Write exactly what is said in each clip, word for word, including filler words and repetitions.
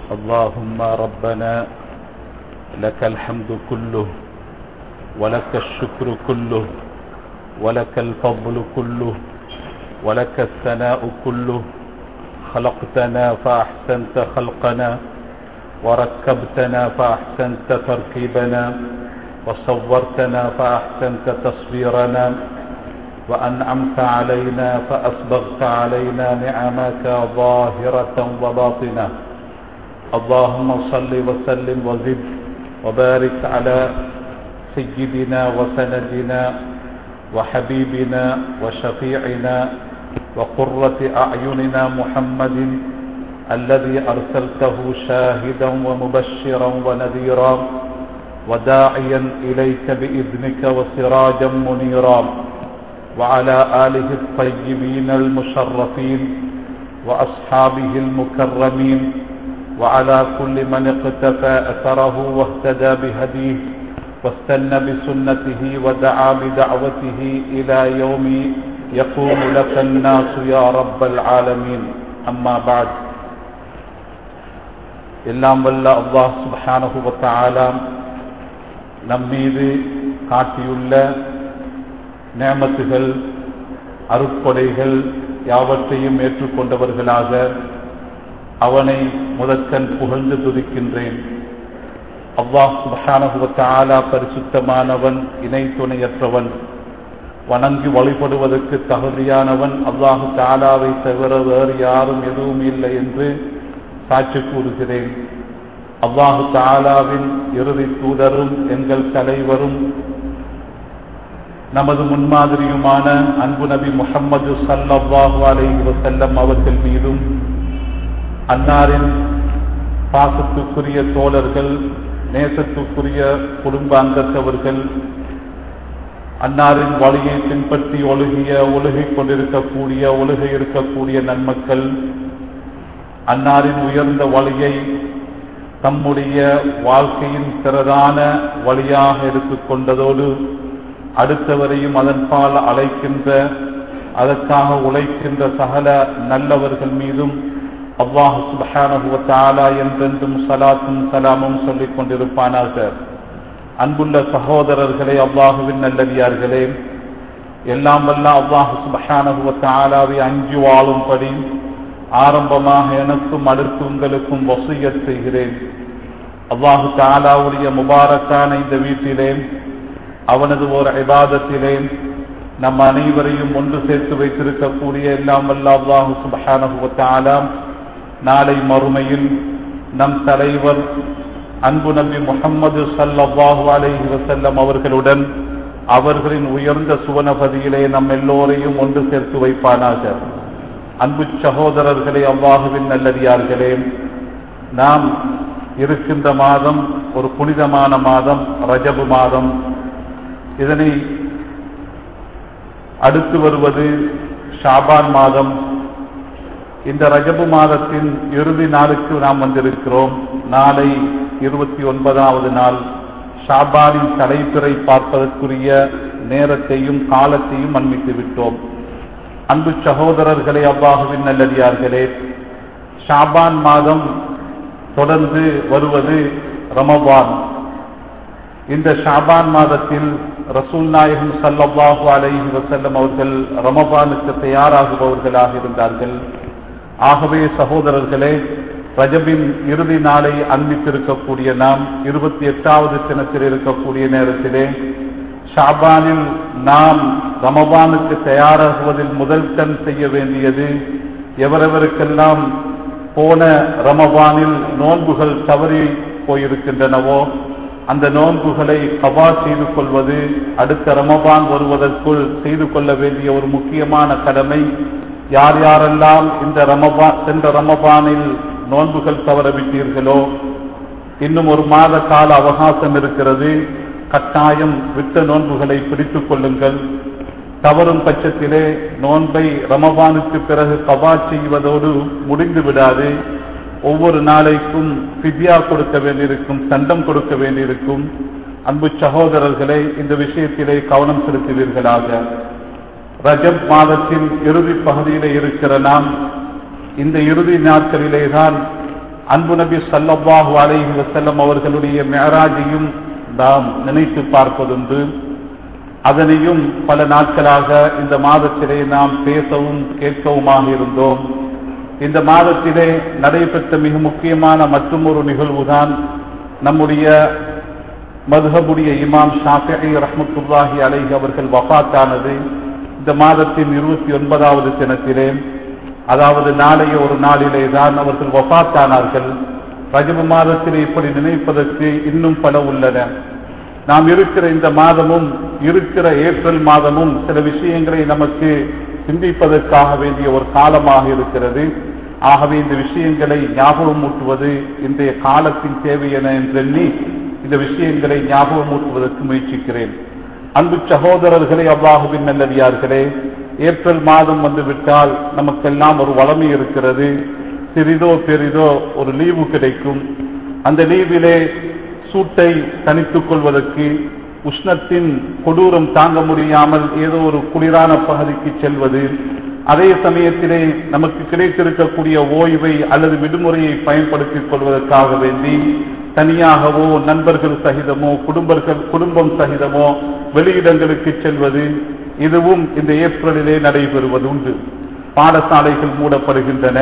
اللهم ربنا لك الحمد كله ولك الشكر كله ولك الفضل كله ولك الثناء كله. خلقتنا فأحسنت خلقنا وركبتنا فأحسنت تركيبنا وصورتنا فأحسنت تصويرنا وأنعمت علينا فأسبغت علينا نعمك ظاهرة وباطنة. اللهم صل وسلم وزد وبارك على سيدنا وسندنا وحبيبنا وشفيعنا وقرة أعيننا محمد الذي أرسلته شاهدا ومبشرا ونذيرا وداعيا إليك بإذنك وسراجا منيرا، وعلى آله الطيبين المشرفين وأصحابه المكرمين، وعلى كل من اقتفى أثره واهتدى بهديه واستنى بسنته ودعا بدعوته إلى يوم يقوم لك الناس يا رب العالمين. أما بعد. எல்லாம் வல்ல அல்லாஹ் சுப்ஹானஹு வ தஆலா நம்மீது காட்டியுள்ள நிஅமத்துகள் அருட்கொடைகள் யாவற்றையும் ஏற்றுக்கொண்டவர்களாக அவனை முதற்கண் புகழ்ந்து துதிக்கின்றேன். அல்லாஹ் சுப்ஹானஹு வ தஆலா பரிசுத்தமானவன், இணை துணையற்றவன், வணங்கி வழிபடுவதற்கு தகுதியானவன். அல்லாஹு தஆலாவை தவிர வேறு யாரும் எதுவும் இல்லை என்று சாட்சி கூறுகிறேன். அல்லாஹு தஆலாவின் இறுதி தூதரும் எங்கள் தலைவரும் நமது முன்மாதிரியுமான அன்பு நபி முஹம்மது ஸல்லல்லாஹு அலைஹி வஸல்லம் அவர்கள் மீதும், அன்னாரின் பாசத்துக்குரிய தோழர்கள், நேசத்துக்குரிய குடும்ப அங்கத்தவர்கள், அன்னாரின் வழியை பின்பற்றி ஒழுகிய ஒழுகிக் கொண்டிருக்கக்கூடிய ஒழுக இருக்கக்கூடிய நன்மக்கள், அன்னாரின் உயர்ந்த வழியை தம்முடைய வாழ்க்கையின் பிரதான வழியாக எடுத்துக்கொண்டதோடு அடுத்தவரையும் அதன்பால் அழைக்கின்ற, அதற்காக உழைக்கின்ற சகல நல்லவர்கள் மீதும் அல்லாஹ் சுப்ஹானஹு வ தஆலா என்றென்றும் ஸலாத்தும் ஸலாமும் சொல்லிக் கொண்டிருப்பானாக. அன்புள்ள சகோதரர்களே, அல்லாஹுவின் நல்லடியார்களே, எல்லாம் வல்ல அல்லாஹ் சுப்ஹானஹு வ தஆலாவை அஞ்சி வாழும்படி ஆரம்பமாக எனக்கும் அடுத்து உங்களுக்கும் வசியத் செய்கிறேன். அல்லாஹு தஆலாவுடைய முபாரக்கான இந்த வீட்டிலே, அவனது ஒரு இபாதத்திலே நம் அனைவரையும் ஒன்று சேர்த்து வைத்திருக்கக்கூடிய எல்லாம் வல்ல அல்லாஹ் சுப்ஹானஹு வ தஆலா நாளை மறுமையில் நம் தலைவர் அன்பு நபி முஹம்மது ஸல்லல்லாஹு அலைஹி வஸல்லம் அவர்களுடன் அவர்களின் உயர்ந்த சுவனபதியிலே நம் எல்லோரையும் ஒன்று சேர்த்து வைப்பானாக. அன்பு சகோதரர்களே, அல்லாஹுவின் நல்லடியார்களே, நாம் இருக்கின்ற மாதம் ஒரு புனிதமான மாதம், ரஜபு மாதம். இதனை அடுத்து வருவது ஷாபான் மாதம். இந்த ரஜபு மாதத்தின் இறுதி நாளுக்கு நாம் வந்திருக்கிறோம். நாளை இருபத்தி ஒன்பதாவது நாள். ஷாபானின் தலைப்பிறை பார்ப்பதற்குரிய நேரத்தையும் காலத்தையும் அண்மித்து விட்டோம். அன்பு சகோதரர்களே, அல்லாஹுவின் நல்லடியார்களே, ஷாபான் மாதம் தொடர்ந்து வருவது ரமபான். இந்த ஷாபான் மாதத்தில் ரசூல் நாயகம் ஸல்லல்லாஹு அலைஹி வஸல்லம் அவர்கள் ரமபானுக்கு தயாராகுபவர்களாக இருந்தார்கள். ஆகவே சகோதரர்களே, ரஜபின் இறுதி நாளை அன்பித்திருக்கக்கூடிய நாம் இருபத்தி எட்டாவது தினத்தில் இருக்கக்கூடிய நேரத்திலே ஷாபானில் நாம் ரமபானுக்கு தயாராகுவதில் முதல் கண் செய்ய வேண்டியது, எவரெவருக்கெல்லாம் போன ரமபானில் நோன்புகள் தவறி போயிருக்கின்றனவோ அந்த நோன்புகளை கபா செய்து கொள்வது அடுத்த ரமபான் வருவதற்குள் செய்து கொள்ள வேண்டிய ஒரு முக்கியமான கடமை. யார் யாரெல்லாம் இந்த ரமபான் சென்ற ரமபானில் நோன்புகள் தவறவிட்டீர்களோ, இன்னும் ஒரு மாத கால அவகாசம் இருக்கிறது. கட்டாயம் விட்ட நோன்புகளை பிடித்துக் கொள்ளுங்கள். தவறும் பட்சத்திலே நோன்பை ரமபானுக்கு பிறகு கபா செய்வதோடு முடிந்து விடாது. ஒவ்வொரு நாளைக்கும் ஃபித்யா கொடுக்க வேண்டியிருக்கும், தண்டம் கொடுக்க வேண்டியிருக்கும். அன்பு சகோதரர்களை, இந்த விஷயத்திலே கவனம் செலுத்துவீர்களாக. ரஜப் மாதத்தின் இறுதி பகுதியிலே இருக்கிற நாம் இந்த இறுதி நாட்களிலேதான் அன்பு நபி ஸல்லல்லாஹு அலைஹி வஸல்லம் அவர்களுடைய மிஅராஜையும் நாம் நினைத்து பார்ப்பதுண்டு. அதனையும் பல நாட்களாக இந்த மாதத்திலே நாம் பேசவும் கேட்கவுமாக இருந்தோம். இந்த மாதத்திலே நடைபெற்ற மிக முக்கியமான மற்றும் ஒரு நிகழ்வுதான் நம்முடைய மதுஹபுடைய இமாம் ஷாஃபிஈ ரஹ்மத்துல்லாஹி அலைஹி அவர்கள் வஃபாத்தானது இந்த மாதத்தின் இருபத்தி ஒன்பதாவது தினத்திலே, அதாவது நாளைய ஒரு நாளிலே தான் அவர்கள் வஃபாத்தானார்கள். ரஜபு மாதத்திலே இப்படி நினைப்பதற்கு இன்னும் பல உள்ளன. நாம் இருக்கிற இந்த மாதமும் இருக்கிற ஏப்ரல் மாதமும் சில விஷயங்களை நமக்கு சிந்திப்பதற்காக வேண்டிய ஒரு காலமாக இருக்கிறது. ஆகவே இந்த விஷயங்களை ஞாபகமூட்டுவது இன்றைய காலத்தின் தேவை என என்றெண்ணி இந்த விஷயங்களை ஞாபகமூட்டுவதற்கு முயற்சிக்கிறேன். அன்பு சகோதரர்களே, அல்லாஹுவின் நல்லடியார்களே, ஏப்ரல் மாதம் வந்துவிட்டால் நமக்கெல்லாம் ஒரு வளமை இருக்கிறது. சிறிதோ பெரிதோ ஒரு லீவு கிடைக்கும். அந்த லீவிலே சூட்டை தணித்துக் கொள்வதற்கு, உஷ்ணத்தின் கொடூரம் தாங்க முடியாமல் ஏதோ ஒரு குளிரான பகுதிக்கு செல்வது, அதே சமயத்திலே நமக்கு கிடைத்திருக்கக்கூடிய ஓய்வை அல்லது விடுமுறையை பயன்படுத்திக் கொள்வதற்காக வேண்டி தனியாகவோ நண்பர்கள் சகிதமோ குடும்பங்கள் குடும்பம் சகிதமோ வெளியிடங்களுக்கு செல்வது, இதுவும் இந்த ஏப்ரலிலே நடைபெறுவது உண்டு. பாடசாலைகள் மூடப்படுகின்றன.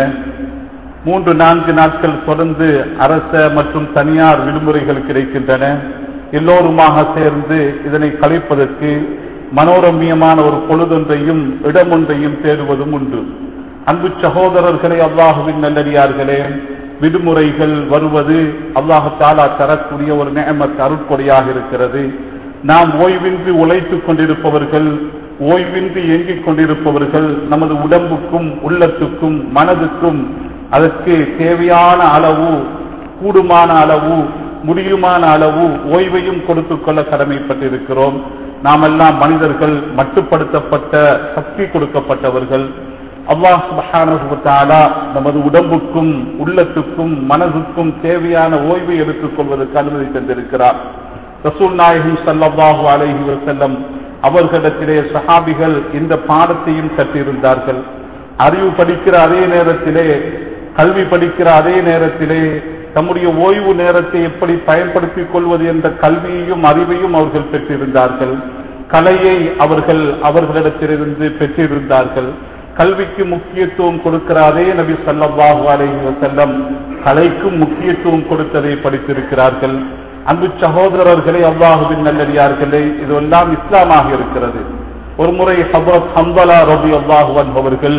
மூன்று நான்கு நாட்கள் தொடர்ந்து அரச மற்றும் தனியார் விடுமுறைகள் கிடைக்கின்றன. எல்லோருமாக சேர்ந்து இதனை கழிப்பதற்கு மனோரம்யமான ஒரு பொழுதொன்றையும் இடமொன்றையும் தேடுவதும் உண்டு. அன்பு சகோதரர்களே, அல்லாஹுவின் நல்லடியார்களே, விடுமுறைகள் வருவது அல்லாஹ் தஆலா தரக்கூடிய ஒரு நிஅமத், அருட்கொடையாக இருக்கிறது. நாம் ஓய்வின்றி உழைத்துக் கொண்டிருப்பவர்கள், ஓய்வின்றி இயங்கிக் கொண்டிருப்பவர்கள், நமது உடம்புக்கும் உள்ளத்துக்கும் மனதுக்கும் அதற்கு தேவையான அளவு, கூடுமான அளவு, முடியுமான அளவு ஓய்வையும் கொடுத்துக் கொள்ள கடமைப்பட்டிருக்கிறோம். நாம் எல்லாம் மனிதர்கள், மட்டுப்படுத்தப்பட்ட சக்தி கொடுக்கப்பட்டவர்கள். அல்லாஹ் சுப்ஹானஹு வ தஆலா நமது உடம்புக்கும் உள்ளத்துக்கும் மனதுக்கும் தேவையான ஓய்வை எடுத்துக் கொள்வதற்கு அனுமதி தந்திருக்கிறார். ரசூல் நாயகம் ஸல்லல்லாஹு அலைஹி வஸல்லம் அவர்களிடத்திலே சஹாபிகள் இந்த பாடத்தையும் கற்றிருந்தார்கள். அறிவு படிக்கிற அதே நேரத்திலே, கல்வி படிக்கிற அதே நேரத்திலே தம்முடைய ஓய்வு நேரத்தை எப்படி பயன்படுத்திக் கொள்வது என்ற கல்வியையும் அறிவையும் அவர்கள் பெற்றிருந்தார்கள். கலையை அவர்கள் அவர்களிடத்திலிருந்து பெற்றிருந்தார்கள். கல்விக்கு முக்கியத்துவம் கொடுக்கிற அதே நபி ஸல்லல்லாஹு அலைஹி வஸல்லம் கலைக்கும் முக்கியத்துவம் கொடுத்ததை படித்திருக்கிறார்கள். அன்பு சகோதரர்களே, அல்லாஹுவின் நல்லடியார்களே, இதெல்லாம் இஸ்லாமாக இருக்கிறது. ஒரு முறை ஹஜ்ரத் ஹம்ஸலா ரலியல்லாஹு அன்ஹு அவர்கள்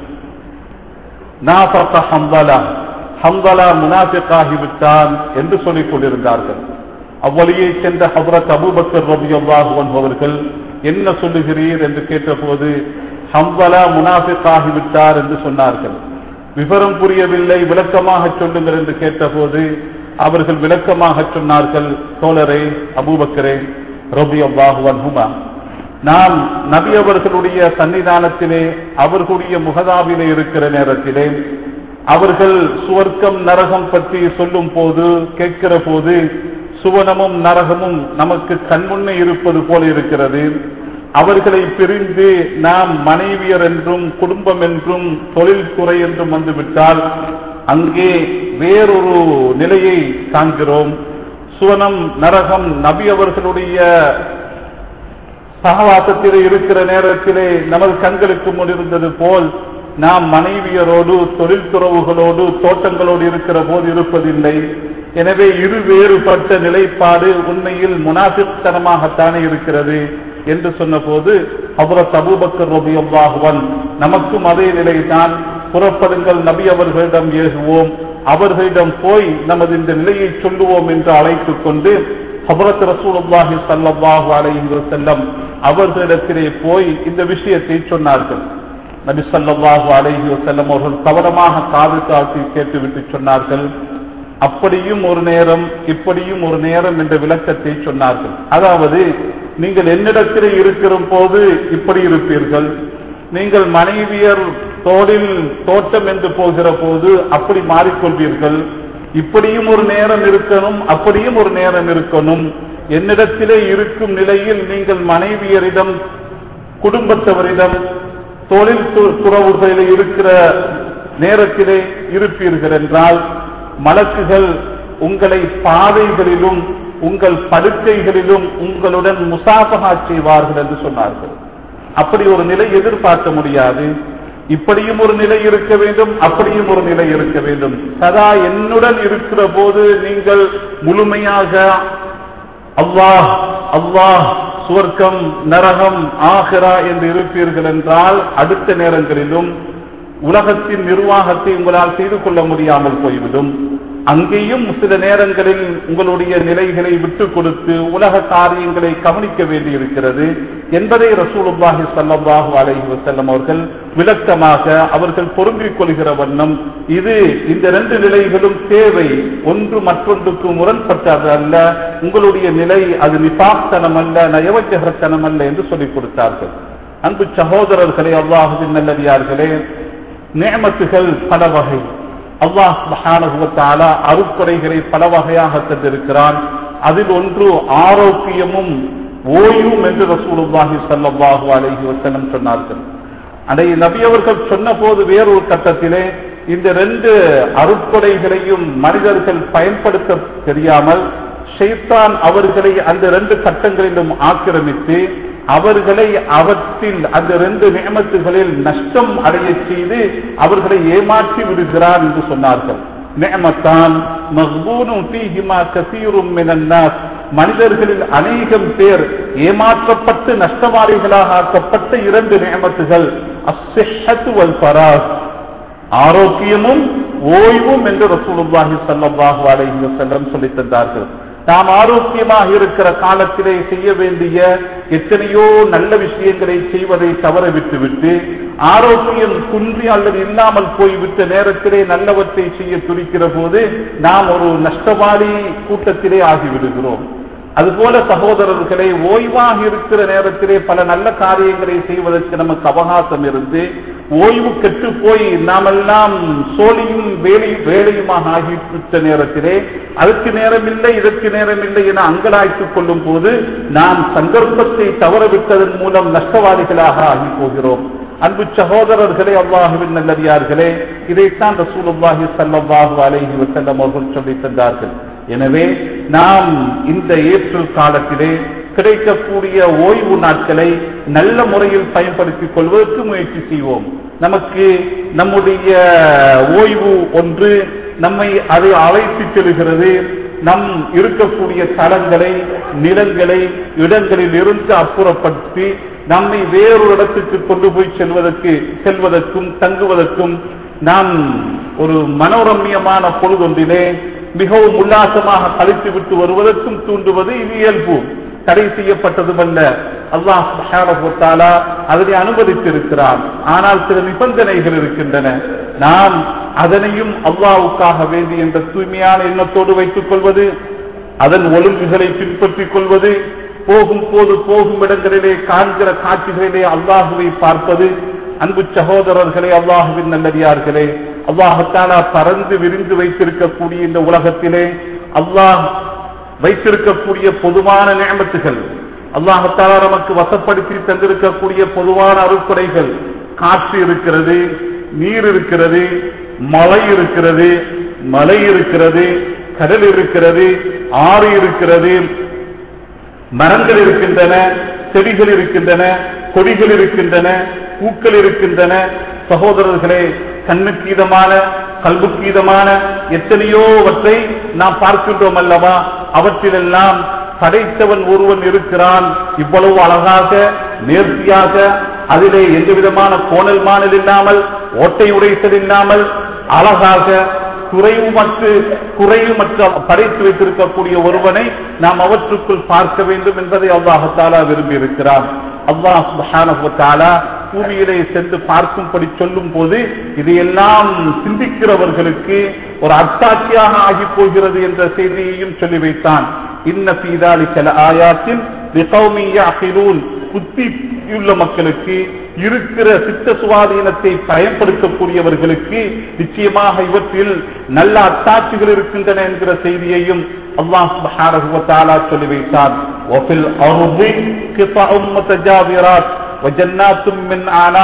நாஃபக ஹம்ஸலா, ஹம்ஸலா முனாஃபிகாகிவிட்டான் என்று சொல்லிக் கொண்டிருந்தார்கள். அவ்வழியை சென்ற ஹஜ்ரத் அபூபக்கர் ரலியல்லாஹு அன்ஹு அவர்கள் என்ன சொல்லுகிறீர் என்று கேட்டபோது ஹம்ஸலா முனாஃபிகாகிவிட்டார் என்று சொன்னார்கள். விவரம் புரியவில்லை, விளக்கமாக சொல்லுங்கள் என்று கேட்டபோது அவர்கள் விளக்கமாக சொன்னார்கள், தோழரே அபூபக்கரே ரலியல்லாஹு அன்ஹுமா, நாம் நபி அவர்களுடைய சன்னிதானத்திலே அவர்களுடைய முகதாவிலே இருக்கிற நேரத்திலே அவர்கள் சுவர்க்கம் நரகம் பற்றி சொல்லும் போது, கேட்கிற போது, சுவனமும் நரகமும் நமக்கு கண்முன்னே இருப்பது போல இருக்கிறது. அவர்களை பிரிந்து நாம் மனைவியர் என்றும் குடும்பம் என்றும் தொழில்துறை என்றும் வந்துவிட்டால் அங்கே வேறொரு நிலையை காண்கிறோம். சுவனம் நரகம் நபி அவர்களுடைய சகவாசத்திலே இருக்கிற நேரத்திலே நமது கண்களுக்கு முன் இருந்தது போல் நாம் மனைவியரோடு தொழில்துறவுகளோடு தோட்டங்களோடு இருக்கிற போது இருப்பதில்லை. எனவே இரு வேறுபட்ட நிலைப்பாடு உண்மையில் முனாஃபிக்தனமாகத்தானே இருக்கிறது என்று சொன்ன போது ஹஜ்ரத் அபூபக்கர் ரலியல்லாஹு அன்ஹு நமக்கும் அதே நிலைதான், புறப்படுங்கள், நபி அவர்களிடம் ஏகுவோம், அவர்களிடம் போய் நமது இந்த நிலையை சொல்லுவோம் என்று அழைத்துக் கொண்டு ஹஜ்ரத் ரசூலுல்லாஹி ஸல்லல்லாஹு அலைஹி வஸல்லம் அவர்களிடத்திலே போய் இந்த விஷயத்தை சொன்னார்கள். நபி ஸல்லல்லாஹு அலைஹி வஸல்லம் அவர்கள் கவனமாக காது தாழ்த்தி கேட்டுவிட்டு சொன்னார்கள், அப்படியும் ஒரு நேரம் இப்படியும் ஒரு நேரம் என்ற விளக்கத்தை சொன்னார்கள். அதாவது நீங்கள் என்னிடத்திலே இருக்கிற போது இப்படி இருப்பீர்கள், நீங்கள் மனைவியர் தோளில் தோட்டம் என்று போகிற போது அப்படி மாறிக்கொள்வீர்கள், இப்படியும் ஒரு நேரம் இருக்கணும் அப்படியும் ஒரு நேரம் இருக்கணும். என்னிடத்திலே இருக்கும் நிலையில் நீங்கள் மனைவியரிடம் குடும்பத்தவரிடம் தொழில் துறவுகளில் இருக்கிற நேரத்திலே இருப்பீர்கள் என்றால் மலக்குகள் உங்களை பாதைகளிலும் உங்கள் படுக்கைகளிலும் உங்களுடன் முசாபஹா செய்வார்கள் என்று சொன்னார்கள். அப்படி ஒரு நிலை எதிர்பார்க்க முடியாது. இப்படியும் ஒரு நிலை இருக்க வேண்டும், அப்படியும் ஒரு நிலை இருக்க வேண்டும். சதா என்னுடன் இருக்கிற போது நீங்கள் முழுமையாக அல்லாஹ் அல்லாஹ் சுவர்க்கம் நரகம் ஆகிரா என்று இருப்பீர்கள் என்றால் அடுத்த நேரங்களிலும் உலகத்தின் நிர்வாகத்தை உங்களால் செய்து கொள்ள முடியாமல் போய்விடும். அங்கேயும் சில நேரங்களில் உங்களுடைய நிலைகளை விட்டுக் கொடுத்து உலக காரியங்களை கவனிக்க வேண்டியிருக்கிறது என்பதை ரசூலுல்லாஹி ஸல்லல்லாஹு அலைஹி வஸல்லம் அவர்கள் விளக்கமாக அவர்கள் பொருந்திக் கொள்கிற வண்ணம் இது இந்த ரெண்டு நிலைகளும் தேவை, ஒன்று மற்றொன்றுக்கு முரண்பட்டது அல்ல, உங்களுடைய நிலை அது நிபாக்தனம் அல்ல, நயவஜகத்தனம் அல்ல என்று சொல்லிக் கொடுத்தார்கள். அன்பு சகோதரர்களே, அல்லாஹ்வின் நல்லடியார்களே, நிஅமத்துகள் பல வகை. அல்லாஹ் சுப்ஹானஹு வ தஆலா அருட்கொடைகளை பல வகையாக தந்திருக்கிறான். அதில் ஒன்று ஆரோக்கியமும் ஓய்வும் என்று ரசூலுல்லாஹி ஸல்லல்லாஹு அலைஹி வஸல்லம் சொன்னார்கள். அதை நபி அவர்கள் சொன்ன போது வேறொரு கட்டத்திலே இந்த ரெண்டு அருட்கொடைகளையும் மனிதர்கள் பயன்படுத்த தெரியாமல் ஷைத்தான் அவர்களை அந்த ரெண்டு கட்டங்களிலும் ஆக்கிரமித்து அவர்களை அவற்றில் அந்த ரெண்டு நிஅமத்துகளில் நஷ்டம் அடைய செய்து அவர்களை ஏமாற்றி விடுகிறார் என்று சொன்னார்கள். நிஅமத்தான் மக்பூனும் ஃபீஹிமா கஸீரும் மினன் நாஸ், மனிதர்களில் அநேகம் பேர் ஏமாற்றப்பட்டு நஷ்டவாளிகளாக ஆக்கப்பட்ட இரண்டு நிஅமத்துகள் அஸ்ஸிஹ்ஹத்து வல் ஃபராக், ஆரோக்கியமும் ஓய்வும் என்று ரசூலுல்லாஹி ஸல்லல்லாஹு அலைஹி வஸல்லம் சொல்லித் தந்தார்கள். நாம் ஆரோக்கியமாக இருக்கிற காலத்திலே செய்ய வேண்டிய எத்தனையோ நல்ல விஷயங்களை செய்வதை தவற விட்டுவிட்டு ஆரோக்கியம் குன்றி அல்லது இல்லாமல் போய்விட்ட நேரத்திலே நல்லவற்றை செய்ய துடிக்கிற போது நாம் ஒரு நஷ்டவாளி கூட்டத்திலே ஆகிவிடுகிறோம். அதுபோல சகோதரர்களை, ஓய்வாக இருக்கிற நேரத்திலே பல நல்ல காரியங்களை செய்வதற்கு நமக்கு அவகாசம் இருந்து ஓய்வு கெட்டு போய் நாமெல்லாம் சோழியும் வேலையும் வேலையுமாக ஆகிவிட்ட நேரத்திலே அதற்கு நேரமில்லை இதற்கு நேரமில்லை என அங்கலாய்த்துக் கொள்ளும் போது நாம் சந்தர்ப்பத்தை தவறவிட்டதன் மூலம் நஷ்டவாதிகளாக ஆகி போகிறோம். அன்பு சகோதரர்களே, அல்லாஹ்வின் நல்லடியார்களே, இதைத்தான் ரசூலுல்லாஹி ஸல்லல்லாஹு அலைஹி வஸல்லம் அவர்கள் சொல்லித் தந்தார்கள். எனவே நாம் இந்த ஏப்ரல் காலத்திலே கிடைக்கக்கூடிய ஓய்வு நாட்களை நல்ல முறையில் பயன்படுத்திக் கொள்வதற்கு முயற்சி செய்வோம். நமக்கு நம்முடைய ஓய்வு ஒன்று நம்மை அதை அழைத்து செல்கிறது. நம் இருக்கக்கூடிய தளங்களை நிலங்களை இடங்களில் இருந்து அப்புறப்படுத்தி நம்மை வேறொரு இடத்துக்கு கொண்டு போய் செல்வதற்கு செல்வதற்கும் தங்குவதற்கும் நாம் ஒரு மனோரம்யமான பொழுதொன்றிலே மிகவும் உல்லாசமாக கழித்து விட்டு வருவதற்கும் தூண்டுவது இது இயல்பு, தடை செய்யப்பட்டதுமல்ல. அல்லாஹ் சுப்ஹானஹு வ தஆலா அதனை அனுமதித்திருக்கிறான். ஆனால் சில நிபந்தனைகள் இருக்கின்றன. நாம் அதனையும் அல்லாஹ்வுக்காக வேண்டி என்ற தூய்மையான எண்ணத்தோடு வைத்துக் கொள்வது, அதன் ஒழுங்குகளை பின்பற்றிக் கொள்வது, போகும் போது போகும் இடங்களிலே காண்கிற காட்சிகளிலே அல்லாஹுவை பார்ப்பது. அன்பு சகோதரர்களே, அல்லாஹுவின் நல்லடியார்களே, அல்லாஹ் தஆலா பறந்து விரிந்து வைத்திருக்கக்கூடிய இந்த உலகத்திலே அல்லாஹ் வைத்திருக்கக்கூடிய பொதுவான நிஅமத்துகள், அல்லாஹ் தஆலா நமக்கு வசப்படுத்தி தந்திருக்கக்கூடிய பொதுவான அருட்கொடைகள், காற்று இருக்கிறது, நீர் இருக்கிறது, மழை இருக்கிறது, மலை இருக்கிறது, கடல் இருக்கிறது, ஆறு இருக்கிறது, மரங்கள் இருக்கின்றன, செடிகள் இருக்கின்றன, கொடிகள் இருக்கின்றன, பூக்கள் இருக்கின்றன. சகோதரர்களே, கண்ணுக்கு இதமான கல்புக்கு இதமான எத்தனையோவற்றை நாம் பார்க்கின்றோம் அல்லவா? அவற்றிலெல்லாம் படைத்தவன் ஒருவன் இருக்கிறான். இவ்வளவு அழகாக நேர்த்தியாக அதிலே எந்த விதமான கோணல் மாணல் இல்லாமல் ஓட்டை உடைத்தல் இல்லாமல் அழகாக குறைவுமற்ற குறைவுமற்ற படைத்து வைத்திருக்கக்கூடிய ஒருவனை நாம் அவற்றுக்குள் பார்க்க வேண்டும் என்பதை அல்லாஹ் தஆலா விரும்பி இருக்கிறான். அல்லாஹ் சுப்ஹானஹு வ தஆலா பூமியிலே சென்று பார்க்கும்படி சொல்லும் போது இதையெல்லாம் சிந்திக்கிறவர்களுக்கு ஒரு அத்தாட்சியாக ஆகி போகிறது என்ற செய்தியையும் சொல்லி வைத்தான். இன்ன ஃபீ ذلك لآيات لقوم يعقلون, புத்தியுள்ள மக்களுக்கு, இருக்கிற சித்த சுவாதீனத்தை பயன்படுத்தக்கூடியவர்களுக்கு நிச்சயமாக இவற்றில் நல்ல அத்தாட்சிகள் இருக்கின்றன என்கிற செய்தியையும் அல்லாஹ் சுப்ஹானஹு வ தஆலா சொல்லி வைத்தான். وفي الأرض قطع متجاورات وجنات من أعناب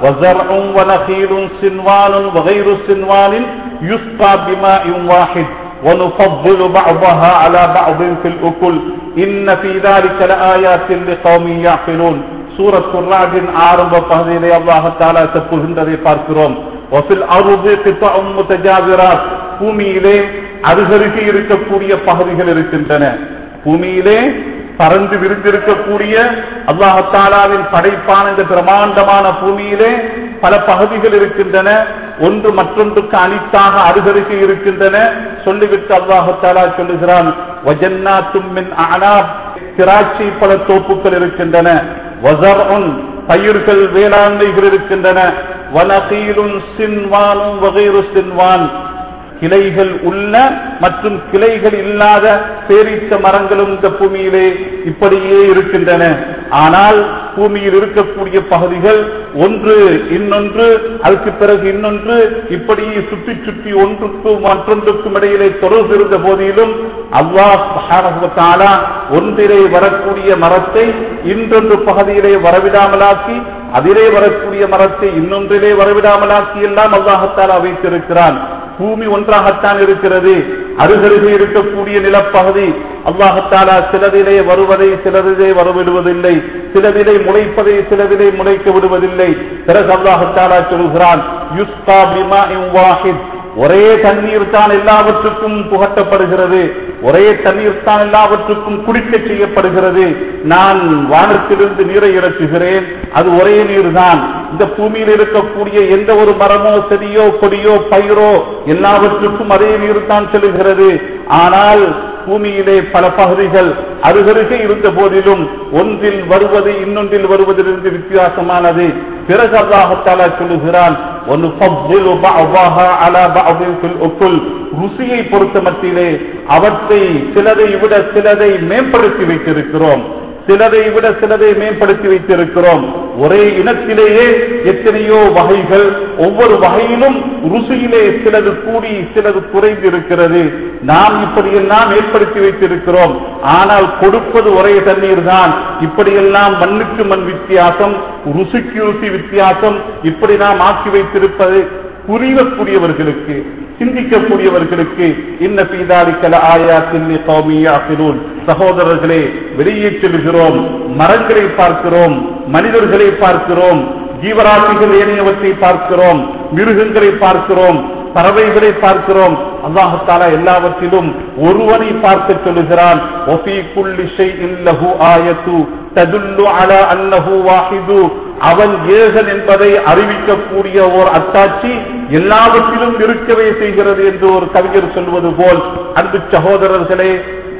وزرع ونخيل صنوان وغير صنوان يسقى بماء واحد ونفضل بعضها على بعض في الأكل إن في ذلك لآيات لقوم يعقلون. சூரத்துர் ரஅதின் ஆரம்ப பகுதியிலே அல்லாஹ் தஆலா சொல்கின்றதை பார்க்கிறோம். வஃபில் அர்தி கித்உம் முத்தஜாவிராத், பூமியிலே அருகருகே இருக்கக்கூடிய பகுதிகள் இருக்கின்றன. பூமியிலே பறந்து விரிந்திருக்கக்கூடிய அல்லாஹ் தஆலாவின் படைப்பான இந்த பிரமாண்டமான பூமியிலே பல பகுதிகள் இருக்கின்றன. ஒன்று மற்றொன்றுக்கு அணித்தாக அருகருகே இருக்கின்றன. சொல்லிவிட்டு அல்லாஹ் தஆலா சொல்லுகிறான், வஜன்னாத்தும் மின் அனாப், திராட்சை பல தோப்புகள் இருக்கின்றன. வஸர்உன், பயிர்கள் வேளாண்மைகள் இருக்கின்றன. வனகீலுன் சின்வானும் வகைரு சின்வான், கிளைகள் உள்ள மற்றும் கிளைகள் இல்லாத பேரீச்ச மரங்களும் இந்த பூமியிலே இப்படியே இருக்கின்றன. ஆனால் பூமியில் இருக்கக்கூடிய பகுதிகள் ஒன்று இன்னொன்று, அதுக்கு பிறகு இன்னொன்று, இப்படி சுற்றி சுற்றி ஒன்றுக்கும் மற்றொன்றுக்கும் இடையிலே தொடர்பு இருந்த போதிலும் அல்லாஹ் சுப்ஹானஹு வ தஆலா ஒன்றிலே வரக்கூடிய மரத்தை இன்னொன்று பகுதியிலே வரவிடாமலாக்கி, அதிலே வரக்கூடிய மரத்தை இன்னொன்றிலே வரவிடாமலாக்கி எல்லாம் அல்லாஹ் தஆலா வைத்திருக்கிறான். பூமி ஒன்றாகத்தான் இருக்கிறது. அருகருகே இருக்கக்கூடிய நிலப்பகுதி அல்லாஹ் தஆலா சிலதிலே வருவதை சிலதிலே வரவிடுவதில்லை, சிலதிலே முளைப்பதை சிலதிலே முளைக்க விடுவதில்லை. பிறகு அல்லாஹ் தஆலா சொல்கிறான், யுஸ்கா பிமாஇன் வாஹித், ஒரே தண்ணீர் தான் எல்லாவற்றுக்கும் புகட்டப்படுகிறது, ஒரே தண்ணீர் தான் எல்லாவற்றுக்கும் குடிக்க செய்யப்படுகிறது. நான் வானத்திலிருந்து நீரை இறக்குகிறேன், அது ஒரே நீர் தான். இந்த பூமியில் இருக்கக்கூடிய எந்த ஒரு மரமோ செடியோ கொடியோ பயிரோ எல்லாவற்றுக்கும் அதே நீர் தான் செல்கிறது. ஆனால் பூமியிலே பல பகுதிகள் அருகருகே இருந்த போதிலும் ஒன்றில் வருவது இன்னொன்றில் வருவதிலிருந்து வித்தியாசமானது. பிறகு அல்லாஹ் தஆலா சொல்லுகிறான், வனுஃபضிலு பஅதஹா அலா பஅதின் ஃபில் உக்குல், ருசியை பொறுத்த மட்டிலே அவற்றை சிலதை விட சிலதை மேம்படுத்தி வைத்திருக்கிறோம், சிலதை விட சிலதை மேம்படுத்தி வைத்திருக்கிறோம். ஒரே இனத்திலேயே எத்தனையோ வகைகள், ஒவ்வொரு வகையிலும் ருசியிலே சிலது கூடி சிலது குறைந்து இருக்கிறது. நாம் இப்படியெல்லாம் ஏற்படுத்தி வைத்திருக்கிறோம். ஆனால் கொடுப்பது ஒரே தண்ணீர் தான். இப்படியெல்லாம் மண்ணுக்கு மண் வித்தியாசம், ருசிக்கு ருசி வித்தியாசம், இப்படி நாம் ஆக்கி வைத்திருப்பது புரியக்கூடியவர்களுக்கு, சிந்திக்கக்கூடியவர்களுக்கு இன்ன ஃபீ ذلك لآيات لقوم يعقلون. சகோதரர்களே, வெளியே செல்கிறோம், மரங்களை பார்க்கிறோம், மனிதர்களை பார்க்கிறோம், ஜீவராசிகள் ஏனையவற்றை பார்க்கிறோம், மிருகங்களை பார்க்கிறோம், பறவைகளை பார்க்கிறோம். அல்லாஹ் தஆலா எல்லாவற்றிலும் ஒருவனை பார்க்க சொல்லுகிறான். வஃபீ குல்லி ஷைஇன் லஹு ஆயத்து ததுல்லு அலா அன்னஹு வாஹிது, அவன் ஏகன் என்பதை அறிவிக்கக்கூடிய ஒரு அத்தாட்சி எல்லாவற்றிலும் இருக்கவே செய்கிறது என்று ஒரு கவிஞர் சொல்வது போல், அன்பு சகோதரர்களே,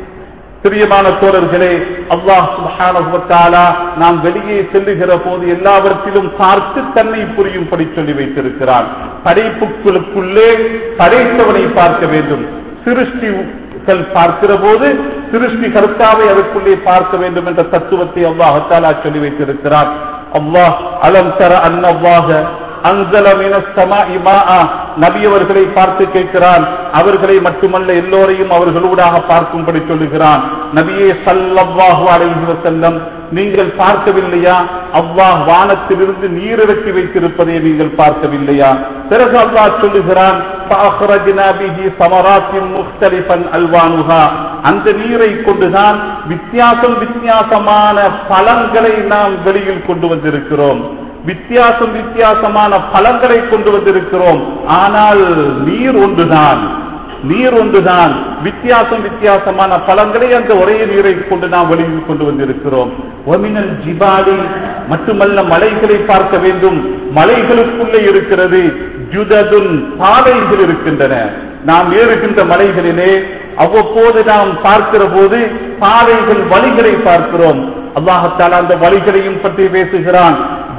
பிரியமான தோழர்களே, அல்லாஹ் சுப்ஹானஹு வ தஆலா நாம் வெளியே செல்லுகிற போது எல்லாவற்றிலும் பார்த்து தன்னை புரியும்படி சொல்லி வைத்திருக்கிறான். படைப்புகளுக்குள்ளே படைத்தவனை பார்க்க வேண்டும். சிருஷ்டிகள் பார்க்கிற போது சிருஷ்டி கர்த்தாவை அதற்குள்ளே பார்க்க வேண்டும் என்ற தத்துவத்தை அல்லாஹ் தஆலா சொல்லி வைத்திருக்கிறான். அல்லாஹ் அலம் தர அன்னல்லாஹ அன்ஸல மினஸ் ஸமாஇ மாஆ, நபி அவர்களை பார்த்து கேட்கிறான். அவர்களை மட்டுமல்ல எல்லோரையும் அவர்களூடாக பார்க்கும்படி சொல்லுகிறான். நபியே ஸல்லல்லாஹு அலைஹி வஸல்லம், நீங்கள் பார்க்கவில்லையா? அல்லாஹ் வானத்திலிருந்து நீர் இறக்கி வைத்திருப்பதை நீங்கள் பார்க்கவில்லையா? பிறகு அல்லாஹ் சொல்லுகிறான், ஃபஅக்ரஜ்னா பிஹி ஸமராத்தின் முக்தலிஃபன் அல்வானுஹா, அந்த நீரை கொண்டுதான் வித்தியாசம் வித்தியாசமான பழங்களை நாம் வெளியில் கொண்டு வந்திருக்கிறோம், வித்தியாசம் வித்தியாசமான பழங்களை கொண்டு வந்திருக்கிறோம். ஆனால் நீர் ஒன்றுதான், நீர் ஒன்றுதான். வித்தியாசம் வித்தியாசமான பழங்களை அந்த ஒரே நீரை கொண்டு நாம் வெளியில் கொண்டு வந்திருக்கிறோம். ஒமினல் ஜிபாலி, மட்டுமல்ல மலைகளை பார்க்க வேண்டும். மலைகளுக்குள்ளே இருக்கிறது ஜுததுன், பாதைகள் இருக்கின்றன. நாம் ஏறுகின்ற மலைகளிலே அவ்வப்போது நாம் பார்க்கிற போது பாதைகள், வழிகளை பார்க்கிறோம். அல்லாஹ் தஆலா அந்த வழிகளையும் பற்றி பேசுகிறான்.